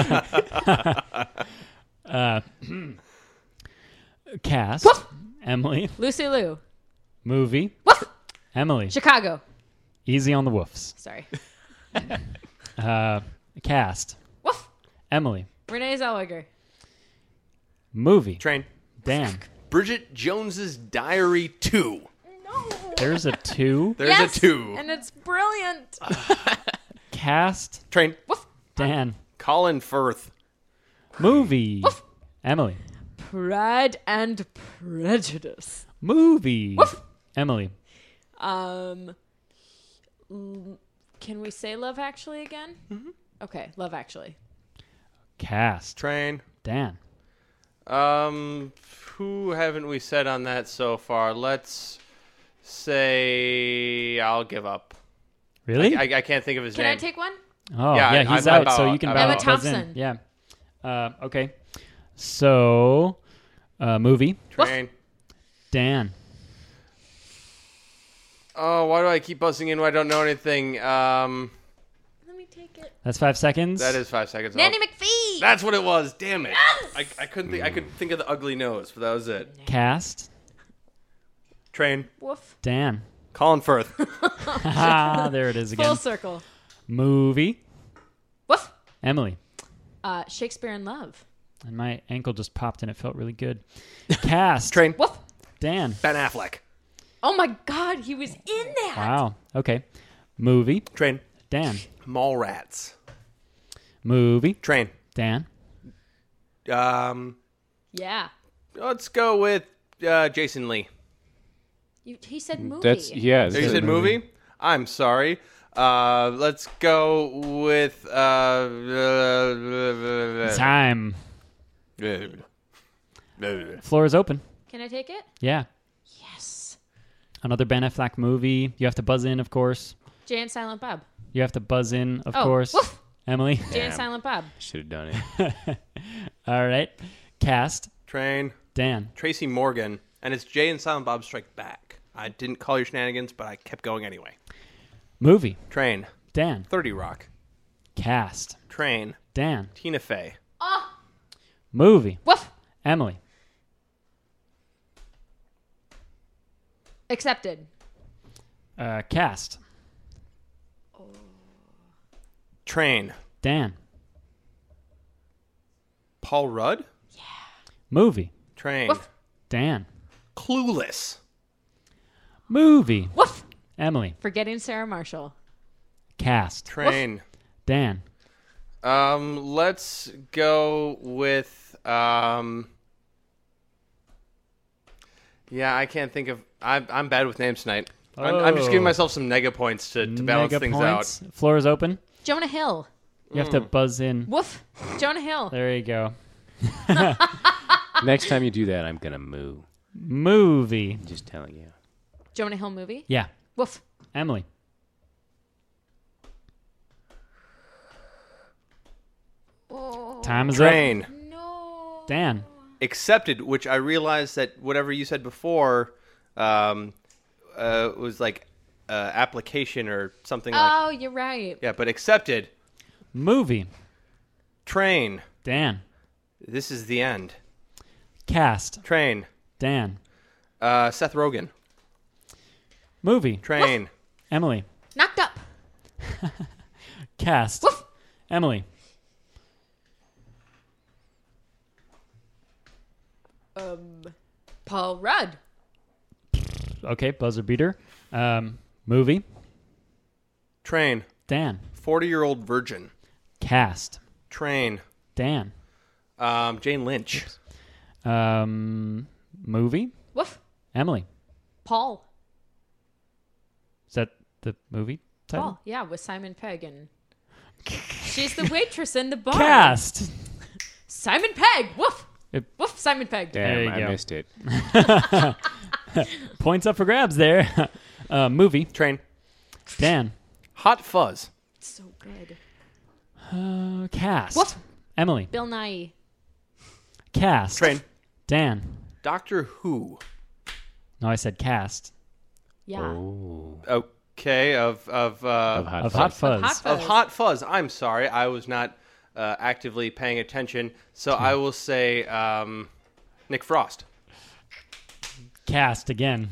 Cast. Woof. Emily. Lucy Liu. Movie. Woof. Emily. Chicago. Easy on the woofs. Sorry. Uh, cast. Woof. Emily. Renee Zellweger. Movie. Train. Dan. Bridget Jones's Diary two. No. There's a two. There's Yes, a two. And it's brilliant. Cast. Train. Woof. Dan. Colin Firth. Movie. Woof. Emily. Pride and Prejudice. Movie. Woof. Emily. Um, l- can we say Love Actually again? Mm-hmm. Okay, Love Actually. Cast. Train. Dan. Um, who haven't we said on that so far? Let's say I'll give up. Really? I, I, I can't think of his Can name. I take one? oh, Yeah, yeah, I- he's I'm out, so about- you can I'm buzz- Emma about- buzz in. Thompson. Yeah. Uh, okay. So, uh, movie. Train. Dan. Oh, why do I keep buzzing in when I don't know anything? Um, Let me take it. That's five seconds. that is five seconds. Nanny Oh, That's what it was. Damn it. I, I couldn't think. I could think of the ugly nose, but that was it. Cast. Train. Woof. Dan. Colin Firth. Ah, there it is again. Full circle. Movie. Woof. Emily. Uh, Shakespeare in Love. And my ankle just popped and it felt really good. Cast. Train. Woof. Dan. Ben Affleck. Oh my God, he was in that. Wow. Okay. Movie. Train. Dan. Mallrats. Movie. Train. Dan. Um, Yeah. let's go with uh, Jason Lee. You, he said movie. That's yeah. Oh, that's you a said movie? I'm sorry. Uh, let's go with uh, Time. Floor is open. Can I take it? Yeah. Yes. Another Ben Affleck movie. You have to buzz in, of course. Jay and Silent Bob. You have to buzz in, of Oh, course. woof. Emily. Jay and Damn. Silent Bob. Should have done it. All right. Cast. Train. Dan. Tracy Morgan, and it's Jay and Silent Bob Strike Back. I didn't call your shenanigans, but I kept going anyway. Movie. Train. Dan. thirty Rock. Cast. Train. Dan. Tina Fey. Oh, Movie. woof. Emily. Accepted. Uh, cast. Train. Dan. Paul Rudd. Movie. Train. Woof. Dan. Clueless. Movie. Woof. Emily. Forgetting Sarah Marshall. Cast. Train. Dan. Um, let's go with um. Yeah, I can't think of. I'm I'm bad with names tonight. I'm, I'm just giving Oh. myself some nega points to, to balance Mega things points. Floor is open. Jonah Hill. You have to buzz in. Woof. Jonah Hill. There you go. Next time you do that, I'm gonna moo. Movie. I'm just telling you. Jonah Hill movie. Yeah. Woof. Emily. Oh, Time out. is Train. no. up. Dan. Accepted, which I realized that whatever you said before, um, uh, was like uh, application or something like. Oh, you're right. Yeah, but accepted. Movie. Train. Dan. This is the end. Cast. Train. Dan. Uh, Seth Rogen. Movie. Train. Emily. Knocked up. Cast. Woof. Emily. Um, Paul Rudd. Okay, buzzer beater. Um, movie. Train. Dan. forty-year-old virgin. Cast. Train. Dan. Um, Jane Lynch. Um, movie. Woof. Emily. Paul. Is that the movie title? Paul. Yeah, with Simon Pegg and she's the waitress in the bar. Cast. Simon Pegg. Woof. It- Woof. Simon Pegg. Damn, There you I go. missed it. Points up for grabs there. uh, movie. Train. Dan. Hot Fuzz. So good. Uh, cast. Woof. Emily. Bill Nye. Cast. Train. Dan. Doctor Who. No, I said cast. Yeah. Oh, Okay, of of uh, of hot Of fuzz. Hot Fuzz. Hot Fuzz. of Hot Fuzz. I'm sorry, I was not uh, actively paying attention, so I will say um, Nick Frost. Cast again.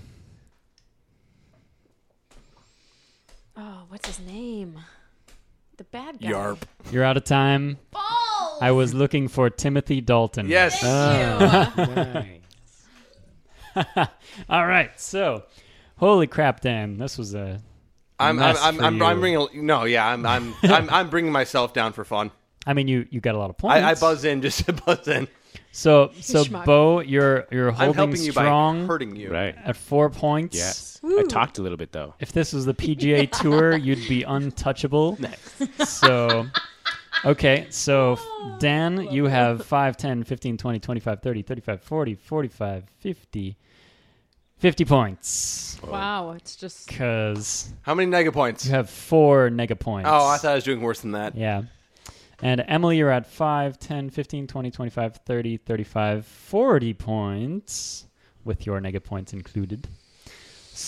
Oh, what's his name? The bad guy. Yarp. You're out of time. Balls. I was looking for Timothy Dalton. Yes. Thank you. All right. So, holy crap, Dan. This was a. I'm I'm mess I'm, for I'm, you. I'm bringing no yeah I'm I'm I'm, I'm bringing myself down for fun. I mean, you you got a lot of points. I, I buzz in just to buzz in. So so Schmuck. Bo, you're you're I'm holding helping you strong by hurting you. Right. at four points. Yes. I talked a little bit though. If this was the P G A Tour, you'd be untouchable. So, okay. So, Dan, you have five, ten, fifteen, twenty, twenty-five, thirty, thirty-five, forty, forty-five, fifty, fifty points. Wow, it's just Because How many nega points? you have four nega points. Oh, I thought I was doing worse than that. Yeah. And Emily, you're at five, ten, fifteen, twenty, twenty-five, thirty, thirty-five, forty points with your nega points included.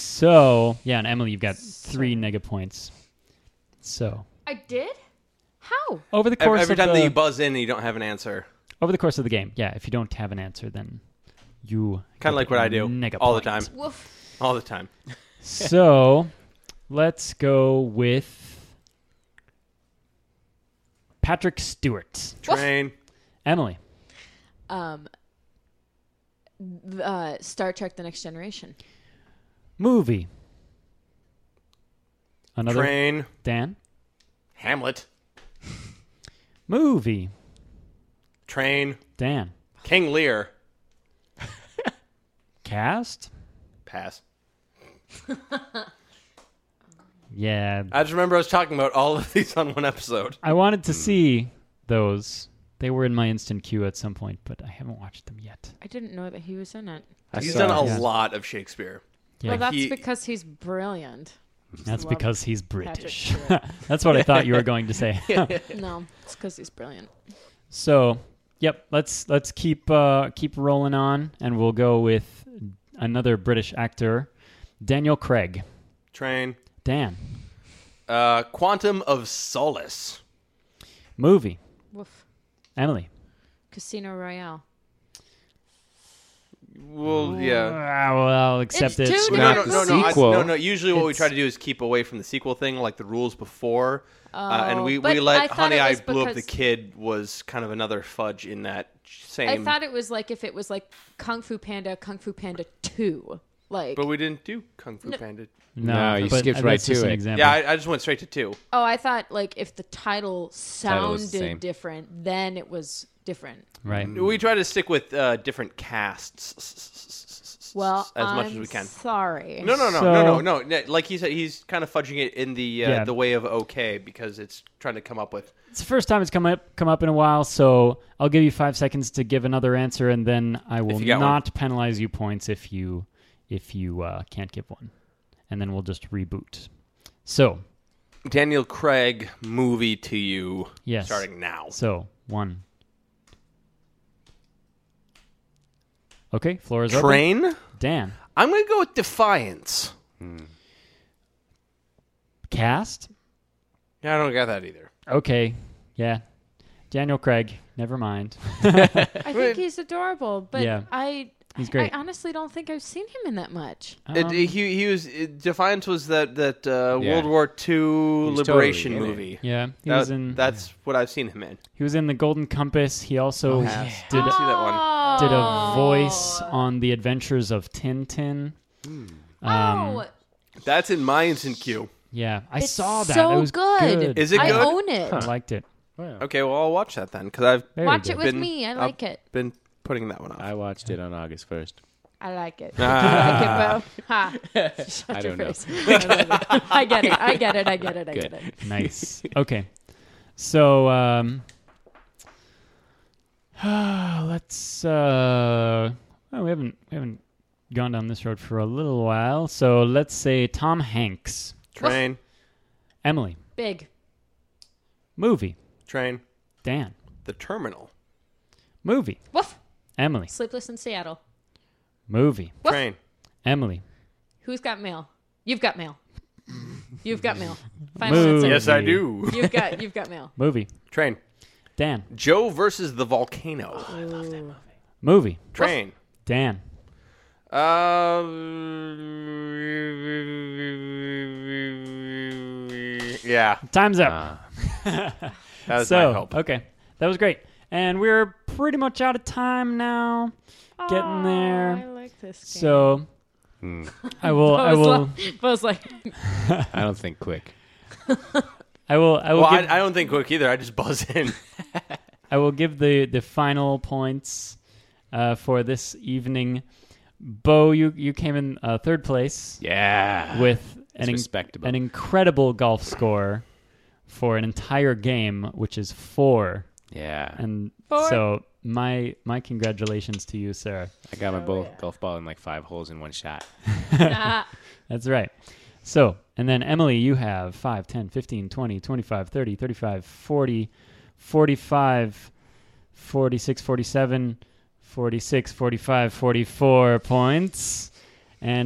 So, yeah, and Emily, you've got three nega points. So, I did? How? Over the Every, course every of time the that you buzz in and you don't have an answer. over the course of the game, yeah. If you don't have an answer, then you Kind of like what I do nega all the point. time. Woof. All the time. So let's go with Patrick Stewart. Train. Emily. Um, uh, Star Trek: The Next Generation. Movie. Another Train. Dan. Hamlet. Movie. Train. Dan. King Lear. Cast. Pass. Yeah. I just remember I was talking about all of these on one episode. I wanted to see those. They were in my instant queue at some point, but I haven't watched them yet. I didn't know that he was in it. I He's saw done a it. Yeah. lot of Shakespeare. Yeah. Well, that's he- because he's brilliant. That's love because he's Patrick British. Stewart. That's what I thought you were going to say. No, it's because he's brilliant. So, yep, let's let's keep uh, keep rolling on, and we'll go with another British actor, Daniel Craig. Train. Dan. Uh, Quantum of Solace. Movie. Woof. Emily. Casino Royale. Well, yeah. Ah, well, I'll accept It's it. two No, no, different no, no, I- sequel. no, no. Usually, what we It's- try to do is keep away from the sequel thing, like the rules before. uh, and Oh, we, but we I let thought Honey, it I was Blew Up the because- Kid was kind of another fudge in that same. I thought it was like if it was like Kung Fu Panda, Kung Fu Panda two. Like, but we didn't do Kung Fu No. Panda. No, No, you but skipped that's right just to an it. example. Yeah, I, I just went straight to two. oh, I thought like if the title Title was the same. sounded different, then it was different. right. We try to stick with uh, different casts. Well, as I'm much as we can. Sorry. No, no, no, So- no, no, no. Like he said, he's kind of fudging it in the uh, Yeah. the way of okay because it's trying to come up with. It's the first time it's come up come up in a while, so I'll give you five seconds to give another answer, and then I will you got not penalize you points if you if you uh, can't give one, and then we'll just reboot. So Daniel Craig movie to you. yes, Starting now. So one. Okay, floor is open. Train. Dan. I'm gonna go with Defiance. Cast. Yeah, I don't get that either. Okay, yeah. Daniel Craig. Never mind. I think he's adorable, but Yeah. I He's I- great. I honestly don't think I've seen him in that much. It, Um, he he was it, Defiance was that that uh, Yeah. World War Two He was liberation totally in it. movie. yeah, he That- was in. That's what I've seen him in. He was in the Golden Compass. He also Oh, did yeah. See that one. did Oh. a voice on The Adventures of Tintin. Um, Oh, That's in my instant queue. yeah, I it's saw that. so That was good. Is it I good? own it. I liked it. Okay, well I'll watch that then because I've Very Watch good. it with Been- me. I I'll- like it. been putting that one off. I watched it on August first. I like it. Ah. I like it, Bo. Ha. Shut I your don't know. face. I, love it. I get it. I get it. I get it. I Good. get it. Nice. Okay, so um, let's. Uh, well, we haven't we haven't gone down this road for a little while. So let's say Tom Hanks. Train, Emily. Big. Movie. train, Dan. The Terminal, Movie. Woof. Emily. Sleepless in Seattle. Movie. Woof. train, Emily. Who's got mail? You've got mail. You've got mail. Final Movie. answer. Yes, I do. You've got. You've got mail. Movie. Train, Dan. Joe versus the volcano. Ooh. Movie. Train. Dan. Um, yeah, Time's up. Ah. that was so, my hope. okay. That was great. And we're pretty much out of time now. Getting there. Oh, I like this game. So Hmm. I will I Bo's will like, Bo's like, I don't think quick. I will I will Well, give, I, I don't think quick either. I just buzz in. I will give the the final points uh, for this evening. Bo, you you came in uh, third place Yeah. with It's an in- respectable. an incredible golf score for an entire game, which is four. yeah. And Four. so my my congratulations to you, Sarah. I got my Oh, ball, yeah. golf ball in like five holes in one shot. nah. That's right. So, and then Emily, you have five, ten, fifteen, twenty, twenty-five, thirty, thirty-five, forty, forty-five, forty-six, forty-seven, forty-six, forty-five, forty-four points. And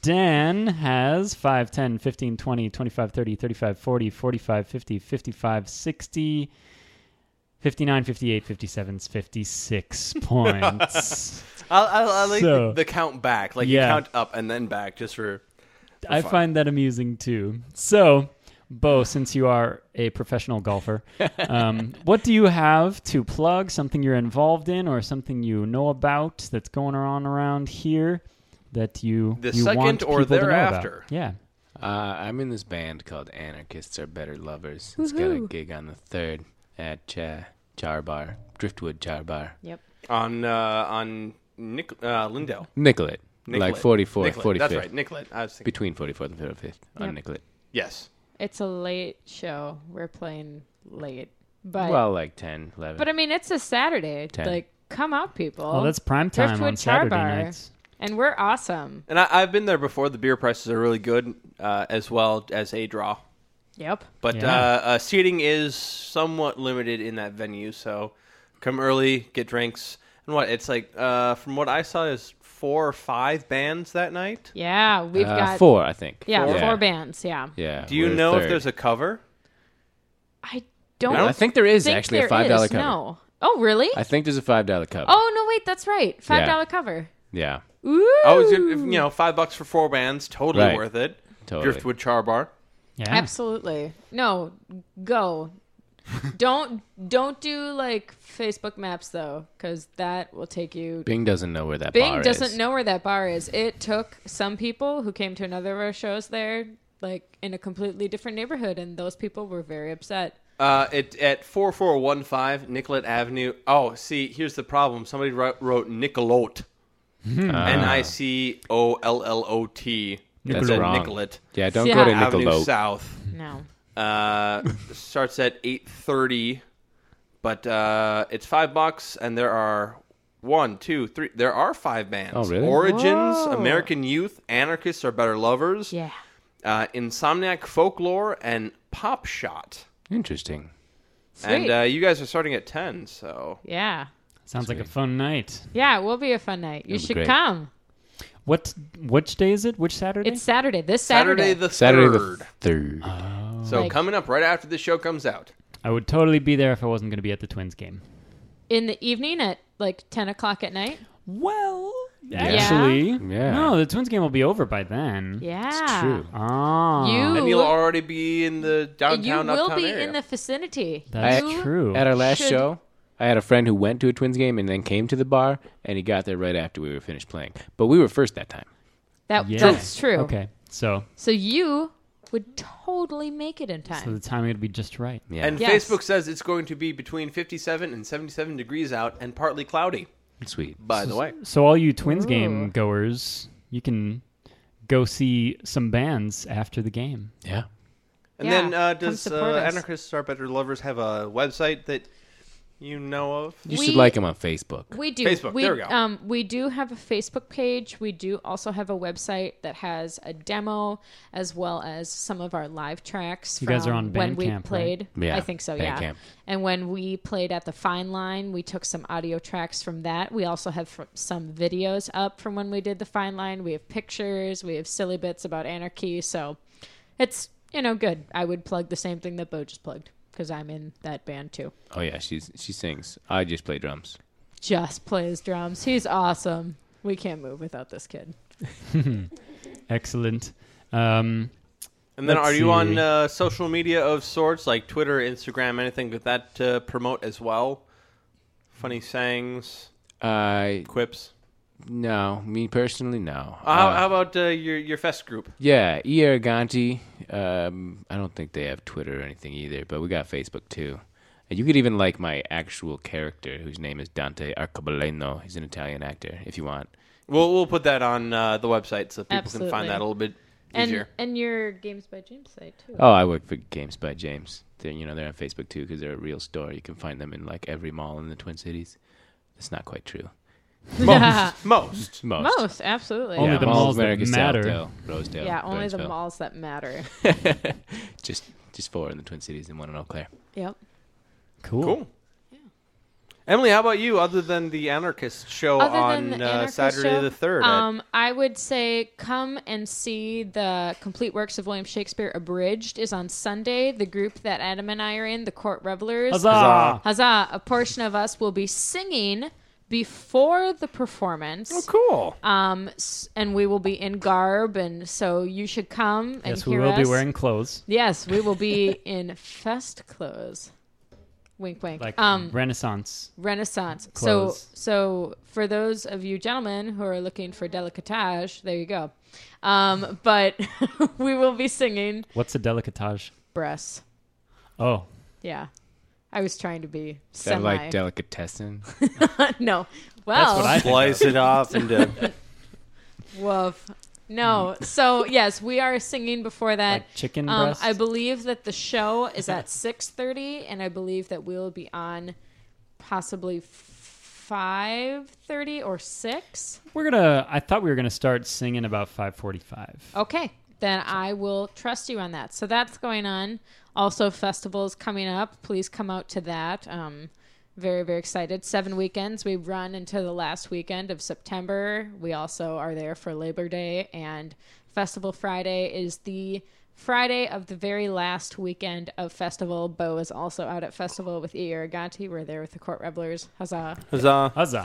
Dan has five, ten, fifteen, twenty, twenty-five, thirty, thirty-five, forty, forty-five, fifty, fifty-five, sixty, fifty-nine, fifty-eight, fifty-seven, fifty-six points. I, I, I like So- the, the count back. Like Yeah. you count up and then back just for. for I fun. find that amusing too. So, Bo, since you are a professional golfer, um, what do you have to plug? Something you're involved in, or something you know about that's going on around here that you The you second want or people to know about? thereafter? Yeah. Uh, I'm in this band called Anarchists Are Better Lovers. It's got a Woohoo. gig on the third at Ch- Char Bar, Driftwood Char Bar. Yep. on uh, on Nic- uh, Lindell. Nicollet. Like Nicollet. forty-fourth, Nicollet. forty-fifth. That's right, Nicollet. I was thinking. Between forty-fourth and fifty-fifth on Yep. Nicollet. Yes. It's a late show. We're playing late, but Well, like ten, eleven. but I mean it's a Saturday. ten. Like, come out, people. Oh, that's prime time Driftwood on Char Saturday Bar. nights. And we're awesome. And I, I've been there before. The beer prices are really good, uh, as well as a draw. Yep. But Yeah. uh, uh, seating is somewhat limited in that venue, so come early, get drinks, and what it's like. Uh, from what I saw, is four or five bands that night. Yeah, we've Uh, got four, I think. Yeah, Four? four Yeah. bands. Yeah. Yeah. Do you we're know if third. there's a cover? I don't. I think there is think actually a there five dollar is, cover. No. Oh, really? I think there's a five dollar cover. Oh no, wait, that's right. Five dollar Yeah. cover. Yeah, Ooh. Oh, is it, if, you know, five bucks for four bands, totally Right. worth it. totally. Driftwood Char Bar. Yeah. Absolutely. No, go. don't don't do like Facebook Maps though, because that will take you. Bing doesn't know where that Bing bar doesn't is. know where that bar is. It took some people who came to another of our shows there, like in a completely different neighborhood, and those people were very upset. Uh, it at four four one five Nicollet Avenue. Oh, see, here's the problem. Somebody wrote, wrote Nicolot. N I C O L L O T. That's That's wrong. Nicollet Yeah, don't Yeah. go to Avenue Nickelboat. South. No. Uh, starts at eight thirty, but uh, it's five bucks, and there are one, two, three. There are five bands. Oh, really? Origins, Whoa. American Youth, Anarchists Are Better Lovers, Yeah. uh, Insomniac Folklore, and Pop Shot. Interesting. Sweet. And uh, you guys are starting at ten, so yeah. Sounds like a Sweet. fun night. Yeah, it will be a fun night. You It'll be should great. come. What which day is it? Which Saturday? It's Saturday. This Saturday. Saturday the Saturday third. the third. So Like- coming up right after the show comes out. I would totally be there if I wasn't going to be at the Twins game. In the evening at like ten o'clock at night. Well, Yeah. actually, Yeah. no, the Twins game will be over by then. Yeah. It's true. Ah, You- And you'll already be in the downtown you will uptown be area. in the vicinity. That's You- true. At our last Should- show, I had a friend who went to a Twins game and then came to the bar, and he got there right after we were finished playing. But we were first that time. That, Yeah. That's true. Okay, so So you would totally make it in so time. the timing would be just right. Yeah. And Yes. Facebook says it's going to be between fifty-seven and seventy-seven degrees out and partly cloudy, Sweet. by the way. So all you Twins Ooh. game goers, you can go see some bands after the game. Yeah. And Yeah, then uh, come does uh, support us. Anarchists Are Better Lovers have a website that you know of? You We- should like him on Facebook. We do. Facebook, We, there we go. Um, we do have a Facebook page. We do also have a website that has a demo as well as some of our live tracks. You guys are from on when we Bandcamp, right? played. Yeah, I think so. Yeah. Bandcamp. And when we played at the Fine Line, we took some audio tracks from that. We also have fr- some videos up from when we did the Fine Line. We have pictures. We have silly bits about anarchy. So it's you know good. I would plug the same thing that Bo just plugged because I'm in that band too. Oh yeah, she's she sings. I just play drums. Just plays drums. He's awesome. We can't move without this kid. Excellent. Um, And then Let's are you on see. uh, social media of sorts, like Twitter, Instagram, anything with that to promote as well? Funny sayings, I quips. no, me personally, no. Uh, how, Uh, how about uh, your your fest group? Yeah, E. Araganti. Um, I don't think they have Twitter or anything either, but we got Facebook too. And you could even like my actual character, whose name is Dante Arcobaleno. He's an Italian actor, if you want. We'll we'll put that on uh, the website so people Absolutely. can find that a little bit And easier. and your Games by James site too. Oh, I work for Games by James. They're, you know, they're on Facebook too because they're a real store. You can find them in like every mall in the Twin Cities. That's not quite true. Most, most. Most. Most, absolutely. Only Yeah, the Mall malls of that America, matter. Southdale, Rosedale. yeah, only the Burnsville. malls that matter. just just four in the Twin Cities and one in Eau Claire. Yep. cool. Cool. Emily, how about you? Other than the Anarchist show Other on than the uh, Anarchist Saturday show, the third, um, I would say come and see the complete works of William Shakespeare abridged is on Sunday. The group that Adam and I are in, the Court Revelers, Huzzah! Huzzah! A portion of us will be singing before the performance. oh, cool. Um, s- and we will be in garb, and so you should come and Yes, we hear will us. be wearing clothes. Yes, we will be in fest clothes. Wink, wink. Like um, Renaissance. Renaissance. Clothes. So, so for those of you gentlemen who are looking for delicatage, there you go. Um, but we will be singing What's a delicatage? breasts. Oh, Yeah, I was trying to be Is that semi. like delicatessen? no, well, what I think. Slice it off into. woof. No, so yes, we are singing before that. Like chicken Um, breast? I believe that the show is at six thirty, and I believe that we'll be on possibly five thirty or six. We're gonna. I thought we were gonna start singing about five forty-five. Okay, then I will trust you on that. So that's going on. Also, festivals coming up. Please come out to that. Um, very, very excited. Seven weekends. We run into the last weekend of September. We also are there for Labor Day, and Festival Friday is the Friday of the very last weekend of Festival. Bo is also out at Festival with E. Aragati. We're there with the Court Revelers. Huzzah. Huzzah. Huzzah!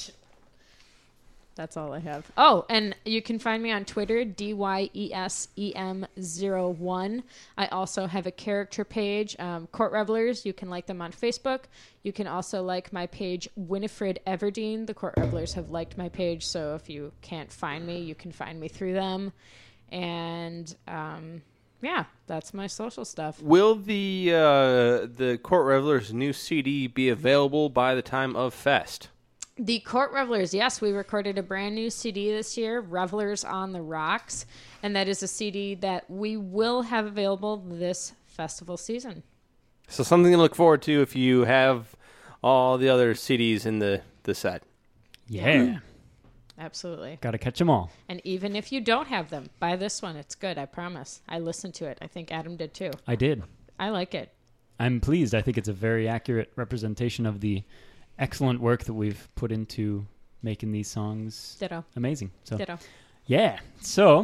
That's all I have. Oh, and you can find me on Twitter, D Y E S E M zero one. I also have a character page, um, Court Revelers. You can like them on Facebook. You can also like my page, Winifred Everdeen. The Court Revelers have liked my page, so if you can't find me, you can find me through them. And, um, yeah, that's my social stuff. Will the uh, the Court Revelers new C D be available by the time of Fest? The Court Revelers, yes, we recorded a brand new C D this year, Revelers on the Rocks, and that is a C D that we will have available this festival season. So something to look forward to if you have all the other C Ds in the, the set. Yeah, Absolutely. gotta catch them all. And even if you don't have them, buy this one. It's good, I promise. I listened to it. I think Adam did too. I did. I like it. I'm pleased. I think it's a very accurate representation of the excellent work that we've put into making these songs Ditto. amazing. So Ditto. yeah. So,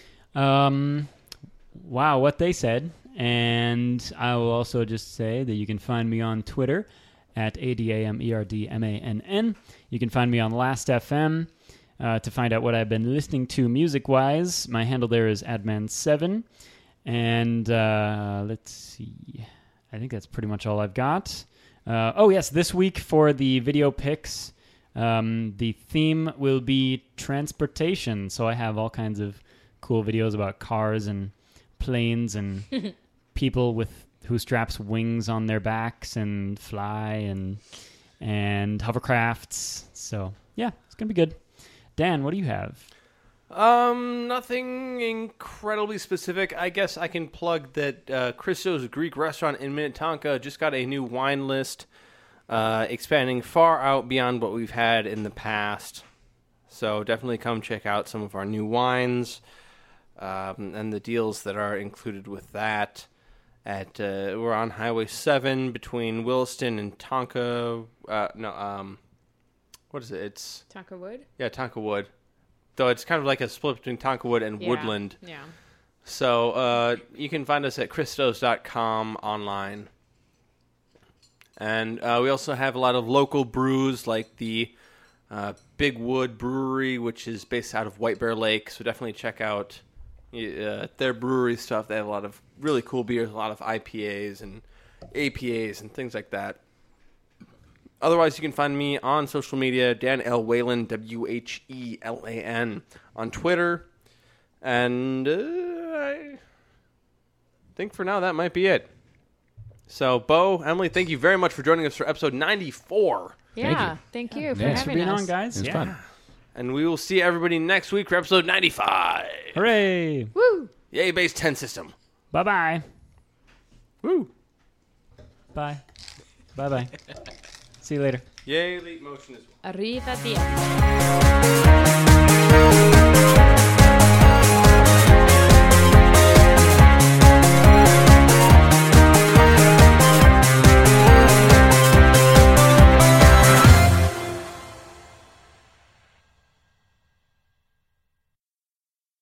um, wow, what they said. And I will also just say that you can find me on Twitter at A D A M E R D M A N N. You can find me on Last F M uh, to find out what I've been listening to music-wise. My handle there is adman seven. And uh, let's see. I think that's pretty much all I've got. Uh, oh, yes, this week for the video picks, um, the theme will be transportation. So I have all kinds of cool videos about cars and planes and people with who straps wings on their backs and fly and and hovercrafts. So, yeah, it's going to be good. Dan, what do you have? Um, nothing incredibly specific. I guess I can plug that uh, Christo's Greek Restaurant in Minnetonka just got a new wine list, uh, expanding far out beyond what we've had in the past. So definitely come check out some of our new wines um, and the deals that are included with that. At uh, we're on Highway seven between Williston and Tonka. Uh, no, um, what is it? It's Tonka Wood? yeah, Tonka Wood. Though it's kind of like a split between Tonka Wood and Yeah. Woodland. Yeah. So uh, you can find us at christos dot com online. And uh, we also have a lot of local brews like the uh, Big Wood Brewery, which is based out of White Bear Lake. So definitely check out uh, their brewery stuff. They have a lot of really cool beers, a lot of I P As and A P As and things like that. Otherwise, you can find me on social media, Dan L. Whalen, W H E L A N, on Twitter. And uh, I think for now that might be it. So, Bo, Emily, thank you very much for joining us for episode ninety-four. Yeah. Thank you, for Thanks Thanks for having being us. on, guys. It was yeah. fun. And we will see everybody next week for episode ninety-five. Hooray. Woo! Yay, Base ten system. Bye-bye. Woo. Bye. Bye-bye. See you later. Yay, Elite Motion as well. Arrivederci.